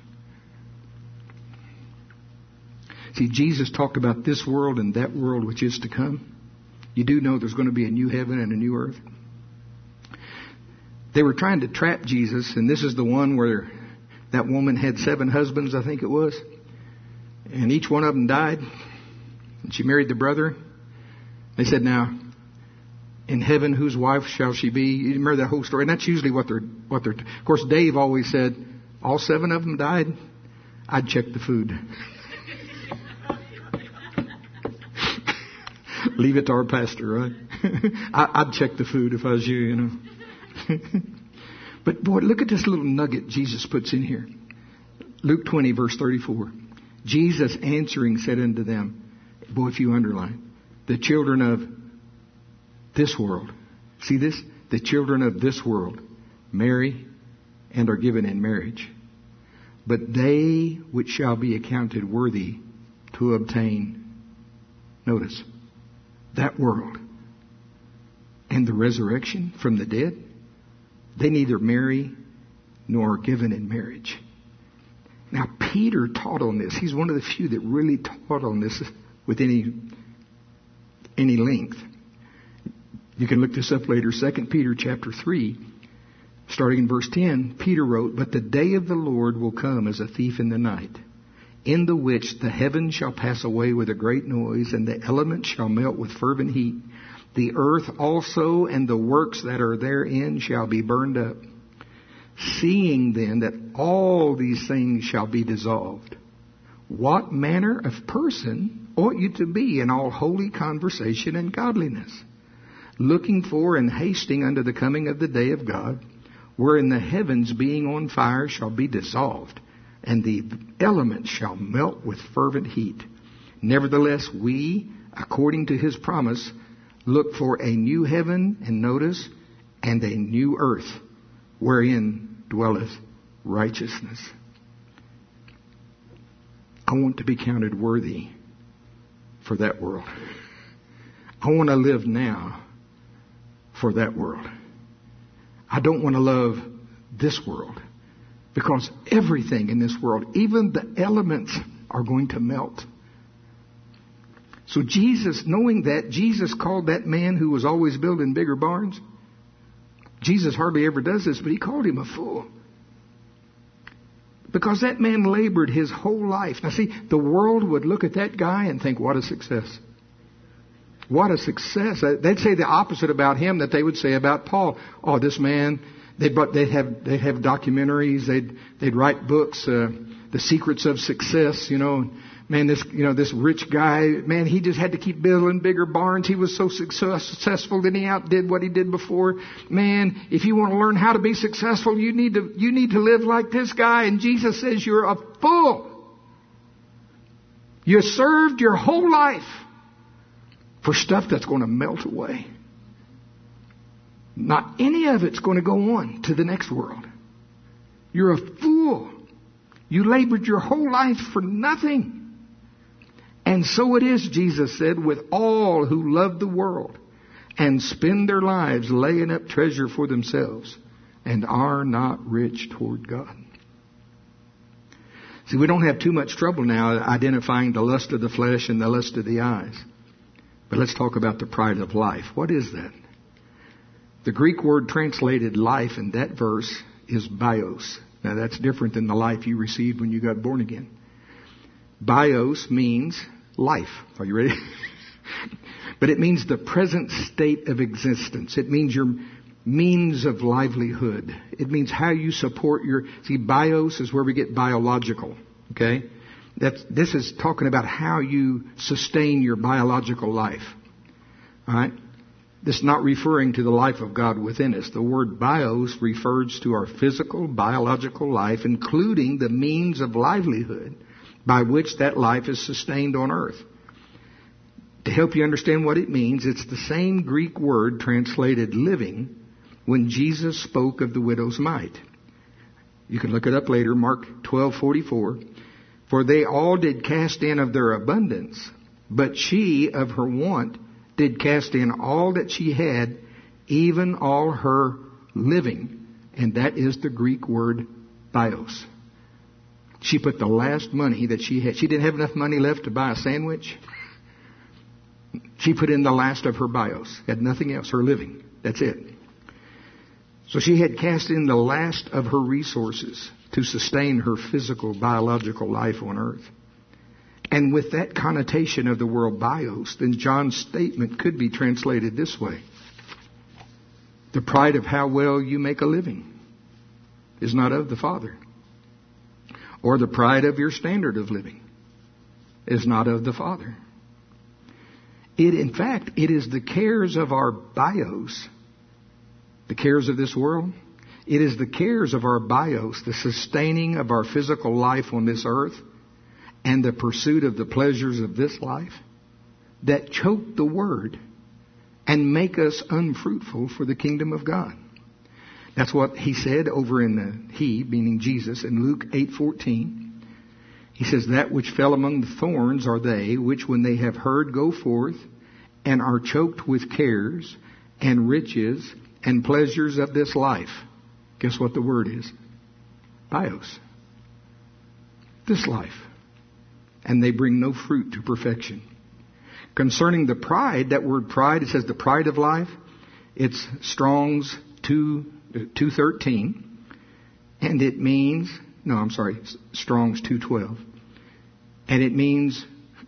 See, Jesus talked about this world and that world which is to come. You do know there's going to be a new heaven and a new earth. They were trying to trap Jesus, and this is the one where that woman had 7 husbands, I think it was. And each one of them died. And she married the brother. They said, now, in heaven, whose wife shall she be? You remember that whole story? And that's usually what they're... Of course, Dave always said, all 7 of them died? I'd check the food. Leave it to our pastor, right? I'd check the food if I was you, But boy, look at this little nugget Jesus puts in here. Luke 20, verse 34. Jesus answering said unto them, boy, if you underline, the children of this world. See this? the children of this world marry and are given in marriage. But they which shall be accounted worthy to obtain, notice, that world and the resurrection from the dead, they neither marry nor are given in marriage. Now, Peter taught on this. He's one of the few that really taught on this with any length. You can look this up later. 2 Peter chapter 3, starting in verse 10, Peter wrote, "But the day of the Lord will come as a thief in the night, in the which the heavens shall pass away with a great noise, and the elements shall melt with fervent heat. The earth also and the works that are therein shall be burned up. Seeing then that all these things shall be dissolved, what manner of person ought you to be in all holy conversation and godliness, looking for and hasting unto the coming of the day of God, wherein the heavens being on fire shall be dissolved, and the elements shall melt with fervent heat. Nevertheless, we, according to his promise, look for a new heaven," and notice, "and a new earth, wherein dwelleth righteousness." I want to be counted worthy for that world. I want to live now for that world. I don't want to love this world, because everything in this world, even the elements, are going to melt. So Jesus, knowing that, Jesus called that man who was always building bigger barns. Jesus hardly ever does this, but he called him a fool. Because that man labored his whole life. Now see, the world would look at that guy and think, what a success. What a success. They'd say the opposite about him that they would say about Paul. Oh, this man, they'd have documentaries, they'd write books, The Secrets of Success, Man, this rich guy, man, he just had to keep building bigger barns. He was so successful that he outdid what he did before. Man, if you want to learn how to be successful, you need to live like this guy. And Jesus says you're a fool. You served your whole life for stuff that's going to melt away. Not any of it's going to go on to the next world. You're a fool. You labored your whole life for nothing. And so it is, Jesus said, with all who love the world and spend their lives laying up treasure for themselves and are not rich toward God. See, we don't have too much trouble now identifying the lust of the flesh and the lust of the eyes. But let's talk about the pride of life. What is that? The Greek word translated life in that verse is bios. Now that's different than the life you received when you got born again. Bios means life. Are you ready? But it means the present state of existence. It means your means of livelihood. It means how you support see, bios is where we get biological. Okay? This is talking about how you sustain your biological life. All right? This is not referring to the life of God within us. The word bios refers to our physical, biological life, including the means of livelihood by which that life is sustained on earth. To help you understand what it means, it's the same Greek word translated living when Jesus spoke of the widow's mite. You can look it up later, Mark 12:44. For they all did cast in of their abundance, but she of her want did cast in all that she had, even all her living. And that is the Greek word bios. She put the last money that she had. She didn't have enough money left to buy a sandwich. She put in the last of her bios. Had nothing else. Her living. That's it. So she had cast in the last of her resources to sustain her physical, biological life on earth. And with that connotation of the word bios, then John's statement could be translated this way. The pride of how well you make a living is not of the Father. Or the pride of your standard of living is not of the Father. In fact, it is the cares of our bios, the cares of this world. It is the cares of our bios, the sustaining of our physical life on this earth, and the pursuit of the pleasures of this life that choke the Word and make us unfruitful for the kingdom of God. That's what he said over in he, meaning Jesus, in Luke 8:14. He says, that which fell among the thorns are they, which when they have heard go forth, and are choked with cares, and riches, and pleasures of this life. Guess what the word is? Bios. This life. And they bring no fruit to perfection. Concerning the pride, that word pride, it says the pride of life. It's Strong's 2:13. And it means, Strong's 2:12. And it means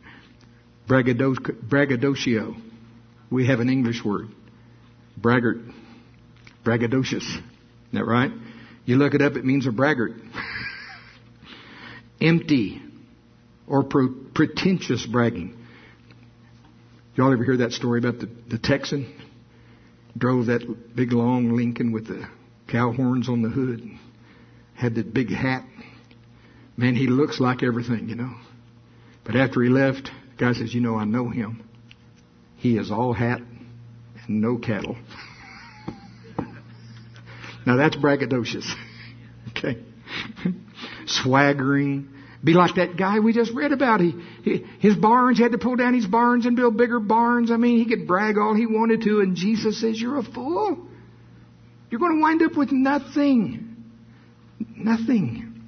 braggadocio. We have an English word. Braggart. Braggadocious. Isn't that right? You look it up, it means a braggart. Empty or pretentious bragging. Y'all ever hear that story about the Texan? Drove that big long Lincoln with the cow horns on the hood. Had that big hat. Man, he looks like everything, But after he left, the guy says, I know him. He is all hat and no cattle. Now that's braggadocious. Okay. Swaggering. Be like that guy we just read about. His barns, he had to pull down his barns and build bigger barns. He could brag all he wanted to. And Jesus says, you're a fool. You're going to wind up with nothing. Nothing.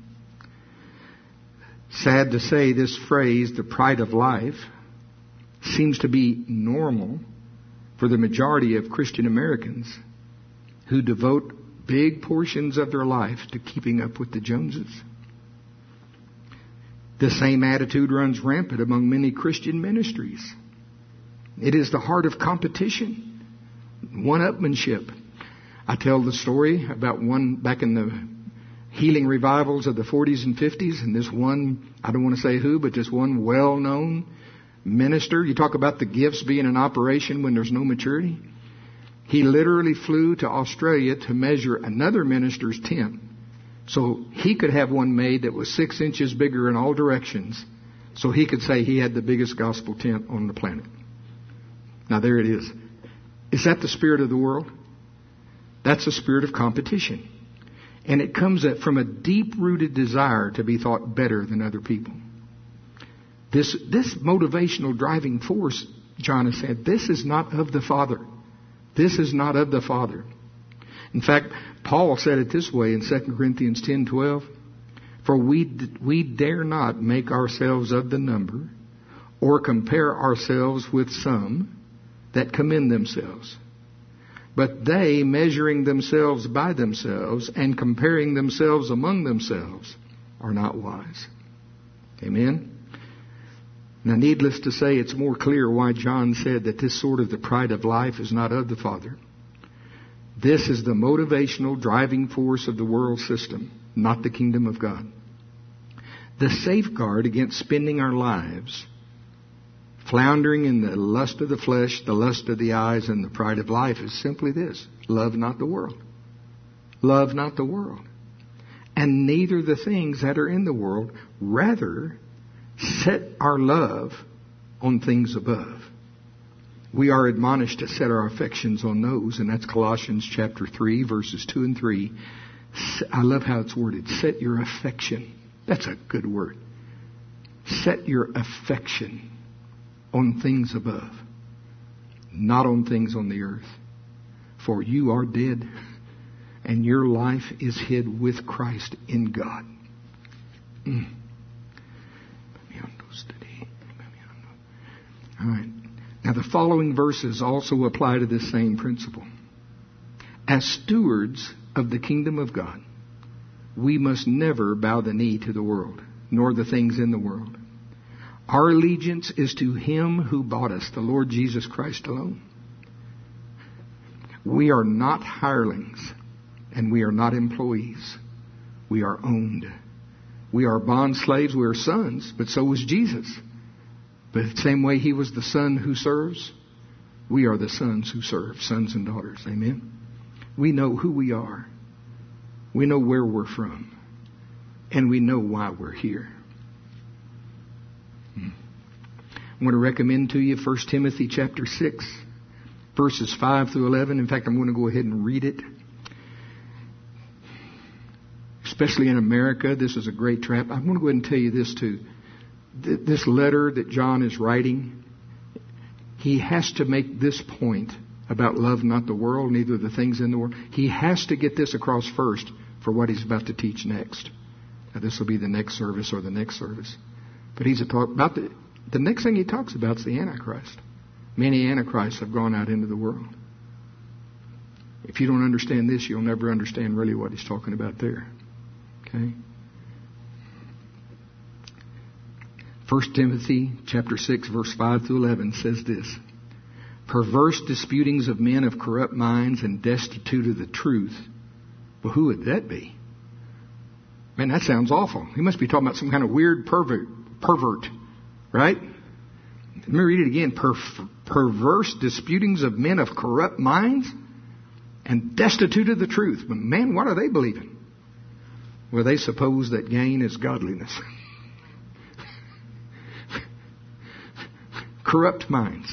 Sad to say, this phrase, the pride of life, seems to be normal for the majority of Christian Americans who devote big portions of their life to keeping up with the Joneses. The same attitude runs rampant among many Christian ministries. It is the heart of competition, one-upmanship. I tell the story about one back in the healing revivals of the 40s and 50s, and this one, I don't want to say who, but this one well-known minister. You talk about the gifts being in operation when there's no maturity. He literally flew to Australia to measure another minister's tent so he could have one made that was 6 inches bigger in all directions so he could say he had the biggest gospel tent on the planet. Now there it is. Is that the spirit of the world? That's a spirit of competition. And it comes from a deep-rooted desire to be thought better than other people. This motivational driving force, John has said, this is not of the Father. This is not of the Father. In fact, Paul said it this way in 2 Corinthians 10:12. For we dare not make ourselves of the number or compare ourselves with some that commend themselves. But they, measuring themselves by themselves and comparing themselves among themselves, are not wise. Amen? Now, needless to say, it's more clear why John said that this sort of the pride of life is not of the Father. This is the motivational driving force of the world system, not the kingdom of God. The safeguard against spending our lives floundering in the lust of the flesh, the lust of the eyes, and the pride of life is simply this: love not the world. Love not the world. And neither the things that are in the world. Rather, set our love on things above. We are admonished to set our affections on those, and that's Colossians chapter 3, verses 2 and 3. I love how it's worded. Set your affection. That's a good word. Set your affection on things above, not on things on the earth. For you are dead, and your life is hid with Christ in God. All right. Now the following verses also apply to this same principle. As stewards of the kingdom of God, we must never bow the knee to the world, nor the things in the world. Our allegiance is to Him who bought us, the Lord Jesus Christ alone. We are not hirelings, and we are not employees. We are owned. We are bond slaves. We are sons, but so was Jesus. But the same way He was the son who serves, we are the sons who serve, sons and daughters. Amen? We know who we are. We know where we're from. And we know why we're here. I want to recommend to you 1 Timothy chapter 6. verses 5 through 11. In fact, I'm going to go ahead and read it. Especially in America, this is a great trap. I'm going to go ahead and tell you this too. This letter that John is writing, he has to make this point about love not the world, neither the things in the world. He has to get this across first for what he's about to teach next. Now, this will be the next service or the next service. But he's about the next thing he talks about is the Antichrist. Many Antichrists have gone out into the world. If you don't understand this, you'll never understand really what he's talking about there. Okay? 1 Timothy chapter 6, verse 5 through 11 says this. Perverse disputings of men of corrupt minds and destitute of the truth. Well, who would that be? Man, that sounds awful. He must be talking about some kind of weird pervert, right? Let me read it again. Perverse disputings of men of corrupt minds and destitute of the truth. But man, what are they believing? Well, they suppose that gain is godliness. Corrupt minds.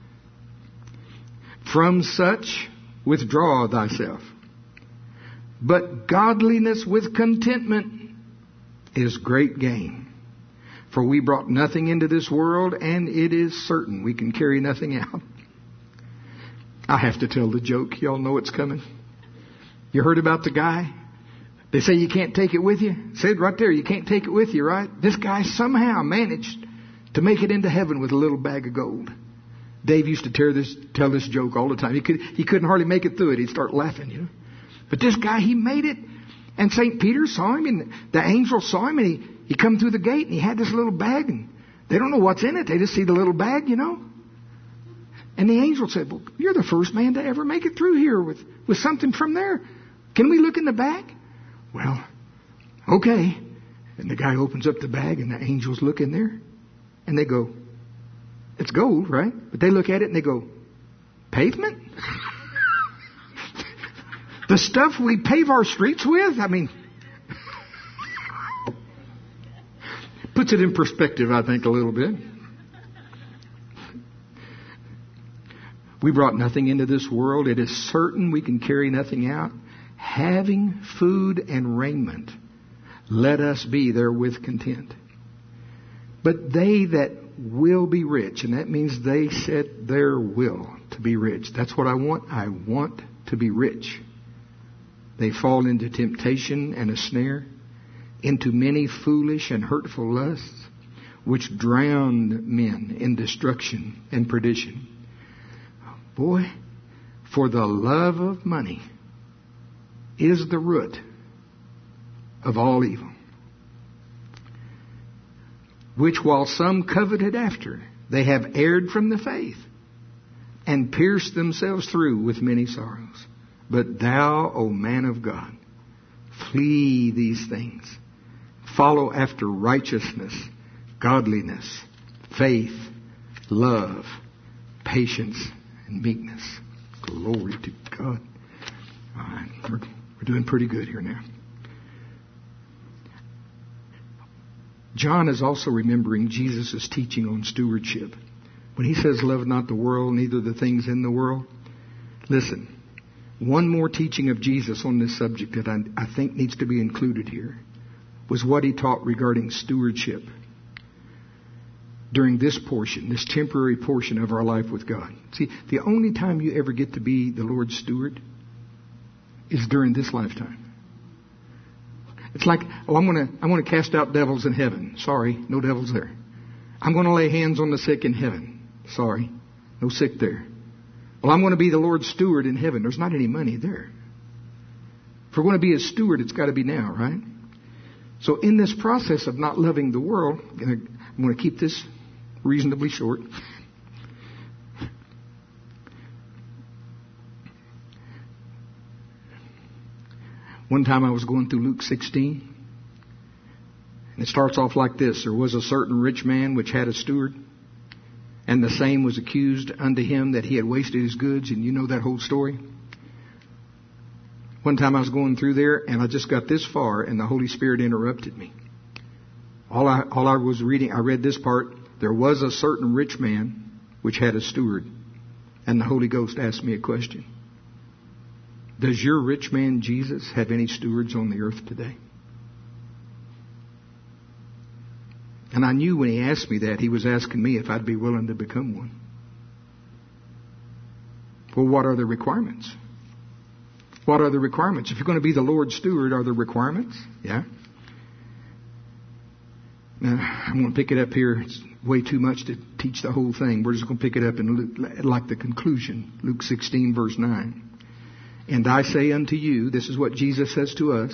From such withdraw thyself. But godliness with contentment is great gain. For we brought nothing into this world, and it is certain we can carry nothing out. I have to tell the joke. Y'all know it's coming. You heard about the guy? They say you can't take it with you. It said right there, you can't take it with you, right? This guy somehow managed to make it into heaven with a little bag of gold. Dave used to tell this joke all the time. He couldn't hardly make it through it. He'd start laughing, you know. But this guy, he made it. And St. Peter saw him, and the angel saw him, and he come through the gate, and he had this little bag, and they don't know what's in it. They just see the little bag, you know. And the angel said, well, you're the first man to ever make it through here with something from there. Can we look in the bag? Well, okay. And the guy opens up the bag, and the angels look in there, and they go, it's gold, right? But they look at it, and they go, pavement? The stuff we pave our streets with? I mean, puts it in perspective, I think, a little bit. We brought nothing into this world. It is certain we can carry nothing out. Having food and raiment, let us be therewith content. But they that will be rich, and that means they set their will to be rich. That's what I want. I want to be rich. They fall into temptation and a snare, into many foolish and hurtful lusts, which drown men in destruction and perdition. Boy, for the love of money is the root of all evil, which while some coveted after, they have erred from the faith and pierced themselves through with many sorrows. But thou, O man of God, flee these things. Follow after righteousness, godliness, faith, love, patience, and meekness. Glory to God. All right, we're doing pretty good here now. John is also remembering Jesus' teaching on stewardship. When he says, love not the world, neither the things in the world. Listen. One more teaching of Jesus on this subject that I think needs to be included here was what he taught regarding stewardship during this portion, this temporary portion of our life with God. See, the only time you ever get to be the Lord's steward is during this lifetime. It's like, I'm going to cast out devils in heaven. Sorry, no devils there. I'm going to lay hands on the sick in heaven. Sorry, no sick there. Well, I'm going to be the Lord's steward in heaven. There's not any money there. If we're going to be His steward, it's got to be now, right? So in this process of not loving the world, I'm going to keep this reasonably short. One time I was going through Luke 16, and it starts off like this. There was a certain rich man which had a steward, and the same was accused unto him that he had wasted his goods. And you know that whole story. One time I was going through there, and I just got this far, and the Holy Spirit interrupted me. All I was reading, I read this part. There was a certain rich man which had a steward. And the Holy Ghost asked me a question. Does your rich man Jesus have any stewards on the earth today? And I knew when he asked me that, he was asking me if I'd be willing to become one. Well, what are the requirements? What are the requirements? If you're going to be the Lord's steward, are there requirements? Yeah. Now, I'm going to pick it up here. It's way too much to teach the whole thing. We're just going to pick it up in Luke, like the conclusion. Luke 16, verse 9. And I say unto you, this is what Jesus says to us,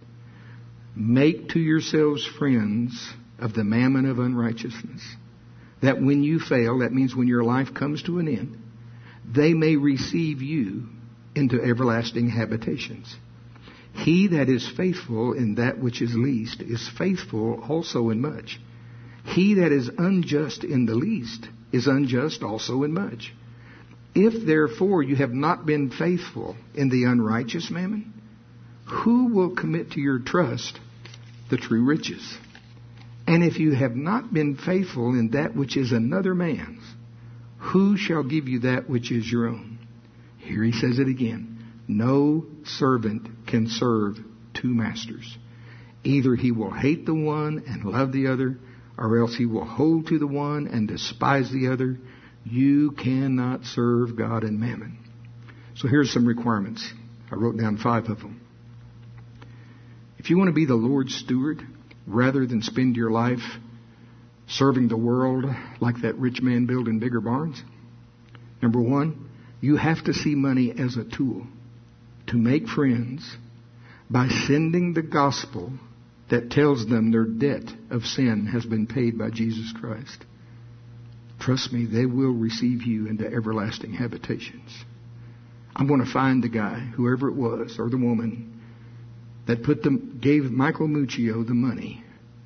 make to yourselves friends of the mammon of unrighteousness, that when you fail, that means when your life comes to an end, they may receive you into everlasting habitations. He that is faithful in that which is least is faithful also in much. He that is unjust in the least is unjust also in much. If therefore you have not been faithful in the unrighteous mammon, who will commit to your trust the true riches? And if you have not been faithful in that which is another man's, who shall give you that which is your own? Here he says it again. No servant can serve two masters. Either he will hate the one and love the other, or else he will hold to the one and despise the other. You cannot serve God and mammon. So here's some requirements. I wrote down 5 of them. If you want to be the Lord's steward, rather than spend your life serving the world like that rich man building bigger barns, number 1, you have to see money as a tool to make friends by sending the gospel that tells them their debt of sin has been paid by Jesus Christ. Trust me, they will receive you into everlasting habitations. I'm going to find the guy, whoever it was, or the woman, that gave Michael Muccio the money,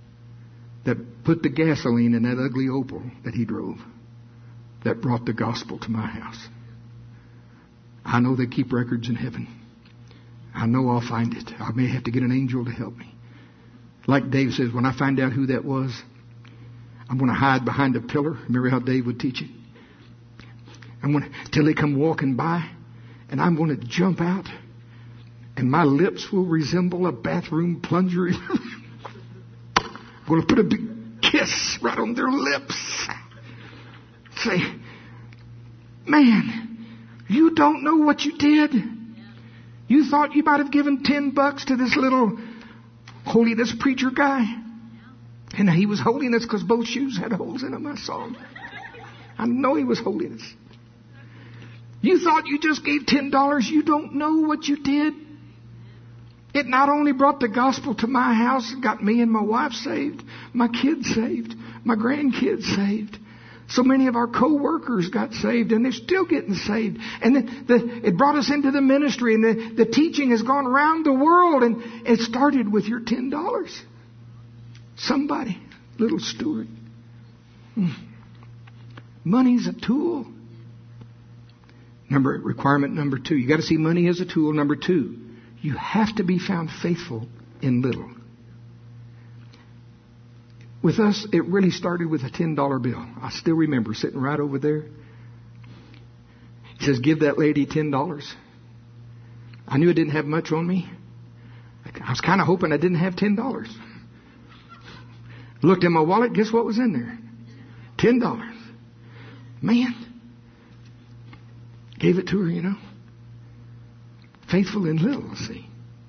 that put the gasoline in that ugly Opel that he drove, that brought the gospel to my house. I know they keep records in heaven. I know I'll find it. I may have to get an angel to help me. Like Dave says, when I find out who that was, I'm going to hide behind a pillar. Remember how Dave would teach it? Till they come walking by, and I'm going to jump out, and my lips will resemble a bathroom plunger. I'm going to put a big kiss right on their lips. Say, man, you don't know what you did. You thought you might have given $10 to this little holiness preacher guy. And he was holiness because both shoes had holes in them. I saw him. I know he was holiness. You thought you just gave $10. You don't know what you did. It not only brought the gospel to my house, it got me and my wife saved, my kids saved, my grandkids saved. So many of our co-workers got saved, and they're still getting saved. And it brought us into the ministry, and the teaching has gone around the world, and it started with your $10. Somebody, little steward. Money's a tool. Requirement number 2. You got to see money as a tool. Number 2, you have to be found faithful in little. With us, it really started with a $10 bill. I still remember sitting right over there. He says, give that lady $10. I knew I didn't have much on me. I was kind of hoping I didn't have $10. Looked in my wallet, guess what was in there? $10. Man. Gave it to her, you know. Faithful in little, see.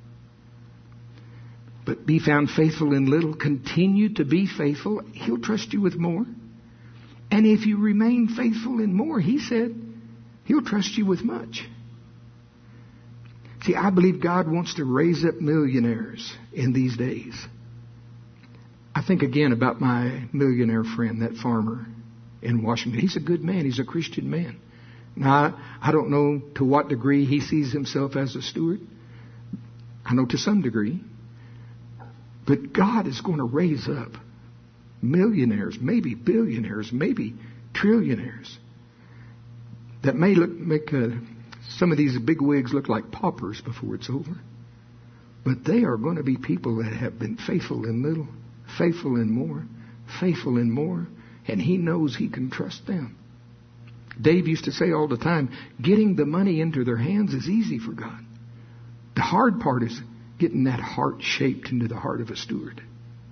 But be found faithful in little. Continue to be faithful. He'll trust you with more. And if you remain faithful in more, he said, he'll trust you with much. See, I believe God wants to raise up millionaires in these days. I think again about my millionaire friend, that farmer in Washington. He's a good man. He's a Christian man. Now, I don't know to what degree he sees himself as a steward. I know to some degree. But God is going to raise up millionaires, maybe billionaires, maybe trillionaires that may make some of these big wigs look like paupers before it's over. But they are going to be people that have been faithful in little, faithful in more, faithful in more, and he knows he can trust them. Dave used to say all the time, getting the money into their hands is easy for God. The hard part is getting that heart shaped into the heart of a steward.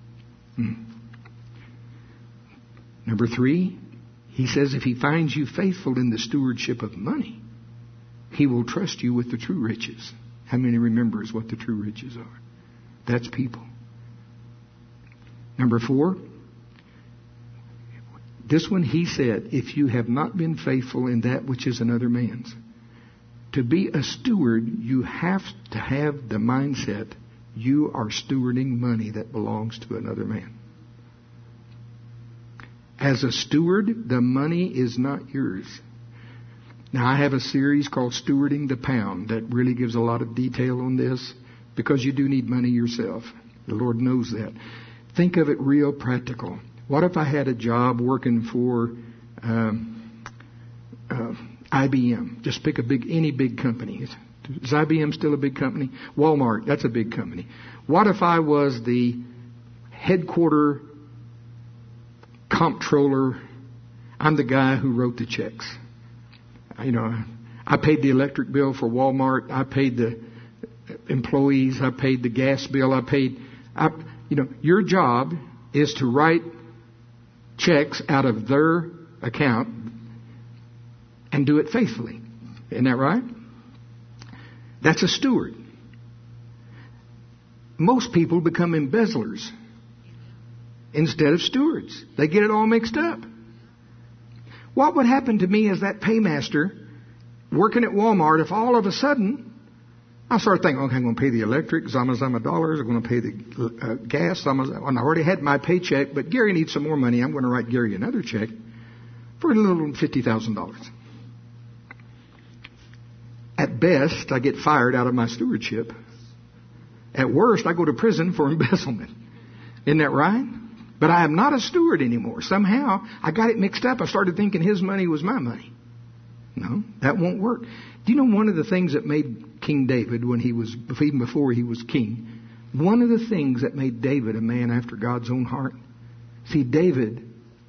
Number 3, he says if he finds you faithful in the stewardship of money, he will trust you with the true riches. How many remembers what the true riches are? That's people. Number 4, this one he said, if you have not been faithful in that which is another man's. To be a steward, you have to have the mindset you are stewarding money that belongs to another man. As a steward, the money is not yours. Now, I have a series called Stewarding the Pound that really gives a lot of detail on this because you do need money yourself. The Lord knows that. Think of it real practical. What if I had a job working for IBM? Just pick any big company. Is IBM still a big company? Walmart, that's a big company. What if I was the headquarter comptroller? I'm the guy who wrote the checks. You know, I paid the electric bill for Walmart. I paid the employees. I paid the gas bill. Your job is to write checks out of their account and do it faithfully. Isn't that right? That's a steward. Most people become embezzlers instead of stewards. They get it all mixed up. What would happen to me as that paymaster working at Walmart if all of a sudden I start thinking, okay, I'm going to pay the electric, $dollars. I'm going to pay the gas. I already had my paycheck, but Gary needs some more money. I'm going to write Gary another check for a little $50,000. At best, I get fired out of my stewardship. At worst, I go to prison for embezzlement. Isn't that right? But I am not a steward anymore. Somehow, I got it mixed up. I started thinking his money was my money. No, that won't work. Do you know one of the things that made King David, even before he was king, one of the things that made David a man after God's own heart? See, David,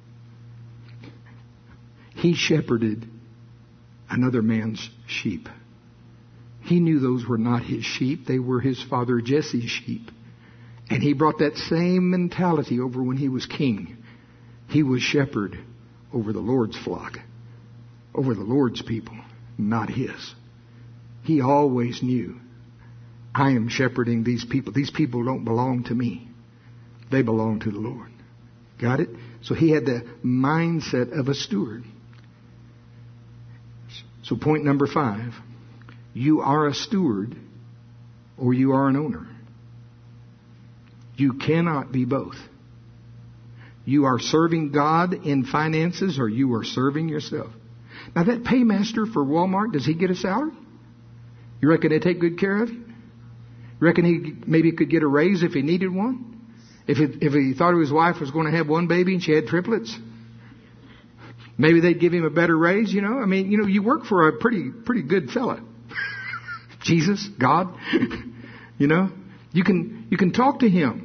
he shepherded another man's sheep. He knew those were not his sheep. They were his father Jesse's sheep. And he brought that same mentality over when he was king. He was shepherd over the Lord's flock, over the Lord's people, not his. He always knew, I am shepherding these people. These people don't belong to me. They belong to the Lord. Got it? So he had the mindset of a steward. So point number 5. You are a steward or you are an owner. You cannot be both. You are serving God in finances or you are serving yourself. Now that paymaster for Walmart, does he get a salary? You reckon they take good care of him? You reckon he maybe could get a raise if he needed one? If he thought his wife was going to have one baby and she had triplets? Maybe they'd give him a better raise, you know? I mean, you work for a pretty good fella. Jesus, God, you can talk to him.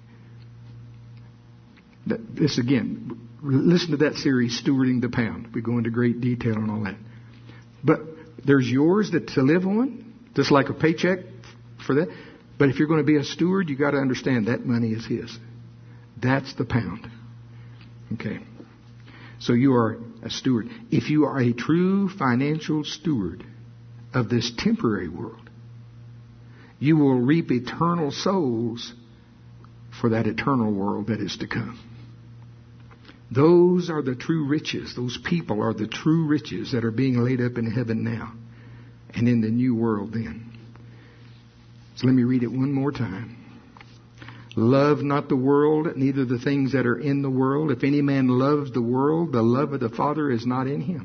This again, listen to that series, Stewarding the Pound. We go into great detail on all that. But there's yours to live on, just like a paycheck for that. But if you're going to be a steward, you got to understand that money is his. That's the pound. Okay. So you are a steward. If you are a true financial steward of this temporary world, you will reap eternal souls for that eternal world that is to come. Those are the true riches. Those people are the true riches that are being laid up in heaven now and in the new world then. So let me read it one more time. Love not the world, neither the things that are in the world. If any man loves the world, the love of the Father is not in him.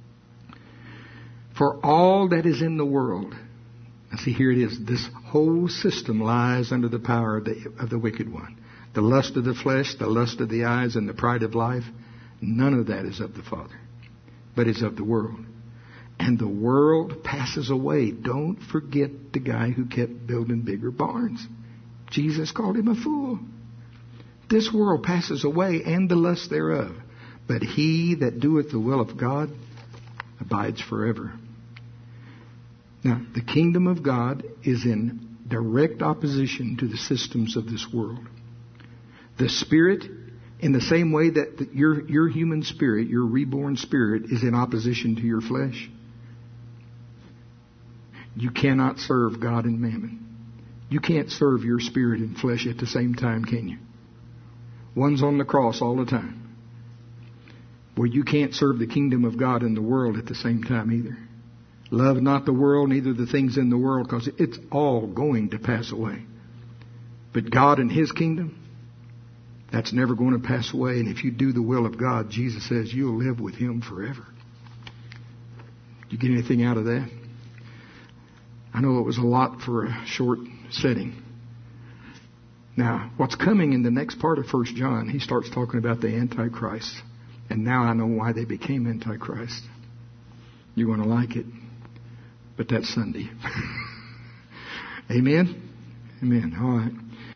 For all that is in the world, now see, here it is. This whole system lies under the power of the wicked one. The lust of the flesh, the lust of the eyes, and the pride of life. None of that is of the Father, but is of the world. And the world passes away. Don't forget the guy who kept building bigger barns. Jesus called him a fool. This world passes away and the lust thereof. But he that doeth the will of God abides forever. Now, the kingdom of God is in direct opposition to the systems of this world. The Spirit, in the same way that your human spirit, your reborn spirit, is in opposition to your flesh. You cannot serve God and mammon. You can't serve your spirit and flesh at the same time, can you? One's on the cross all the time. Well, you can't serve the kingdom of God and the world at the same time either. Love not the world, neither the things in the world, because it's all going to pass away. But God and His kingdom, that's never going to pass away. And if you do the will of God, Jesus says you'll live with Him forever. Did you get anything out of that? I know it was a lot for a short setting. Now, what's coming in the next part of 1 John, he starts talking about the Antichrist. And now I know why they became Antichrist. You're going to like it. But that's Sunday. Amen? Amen. All right.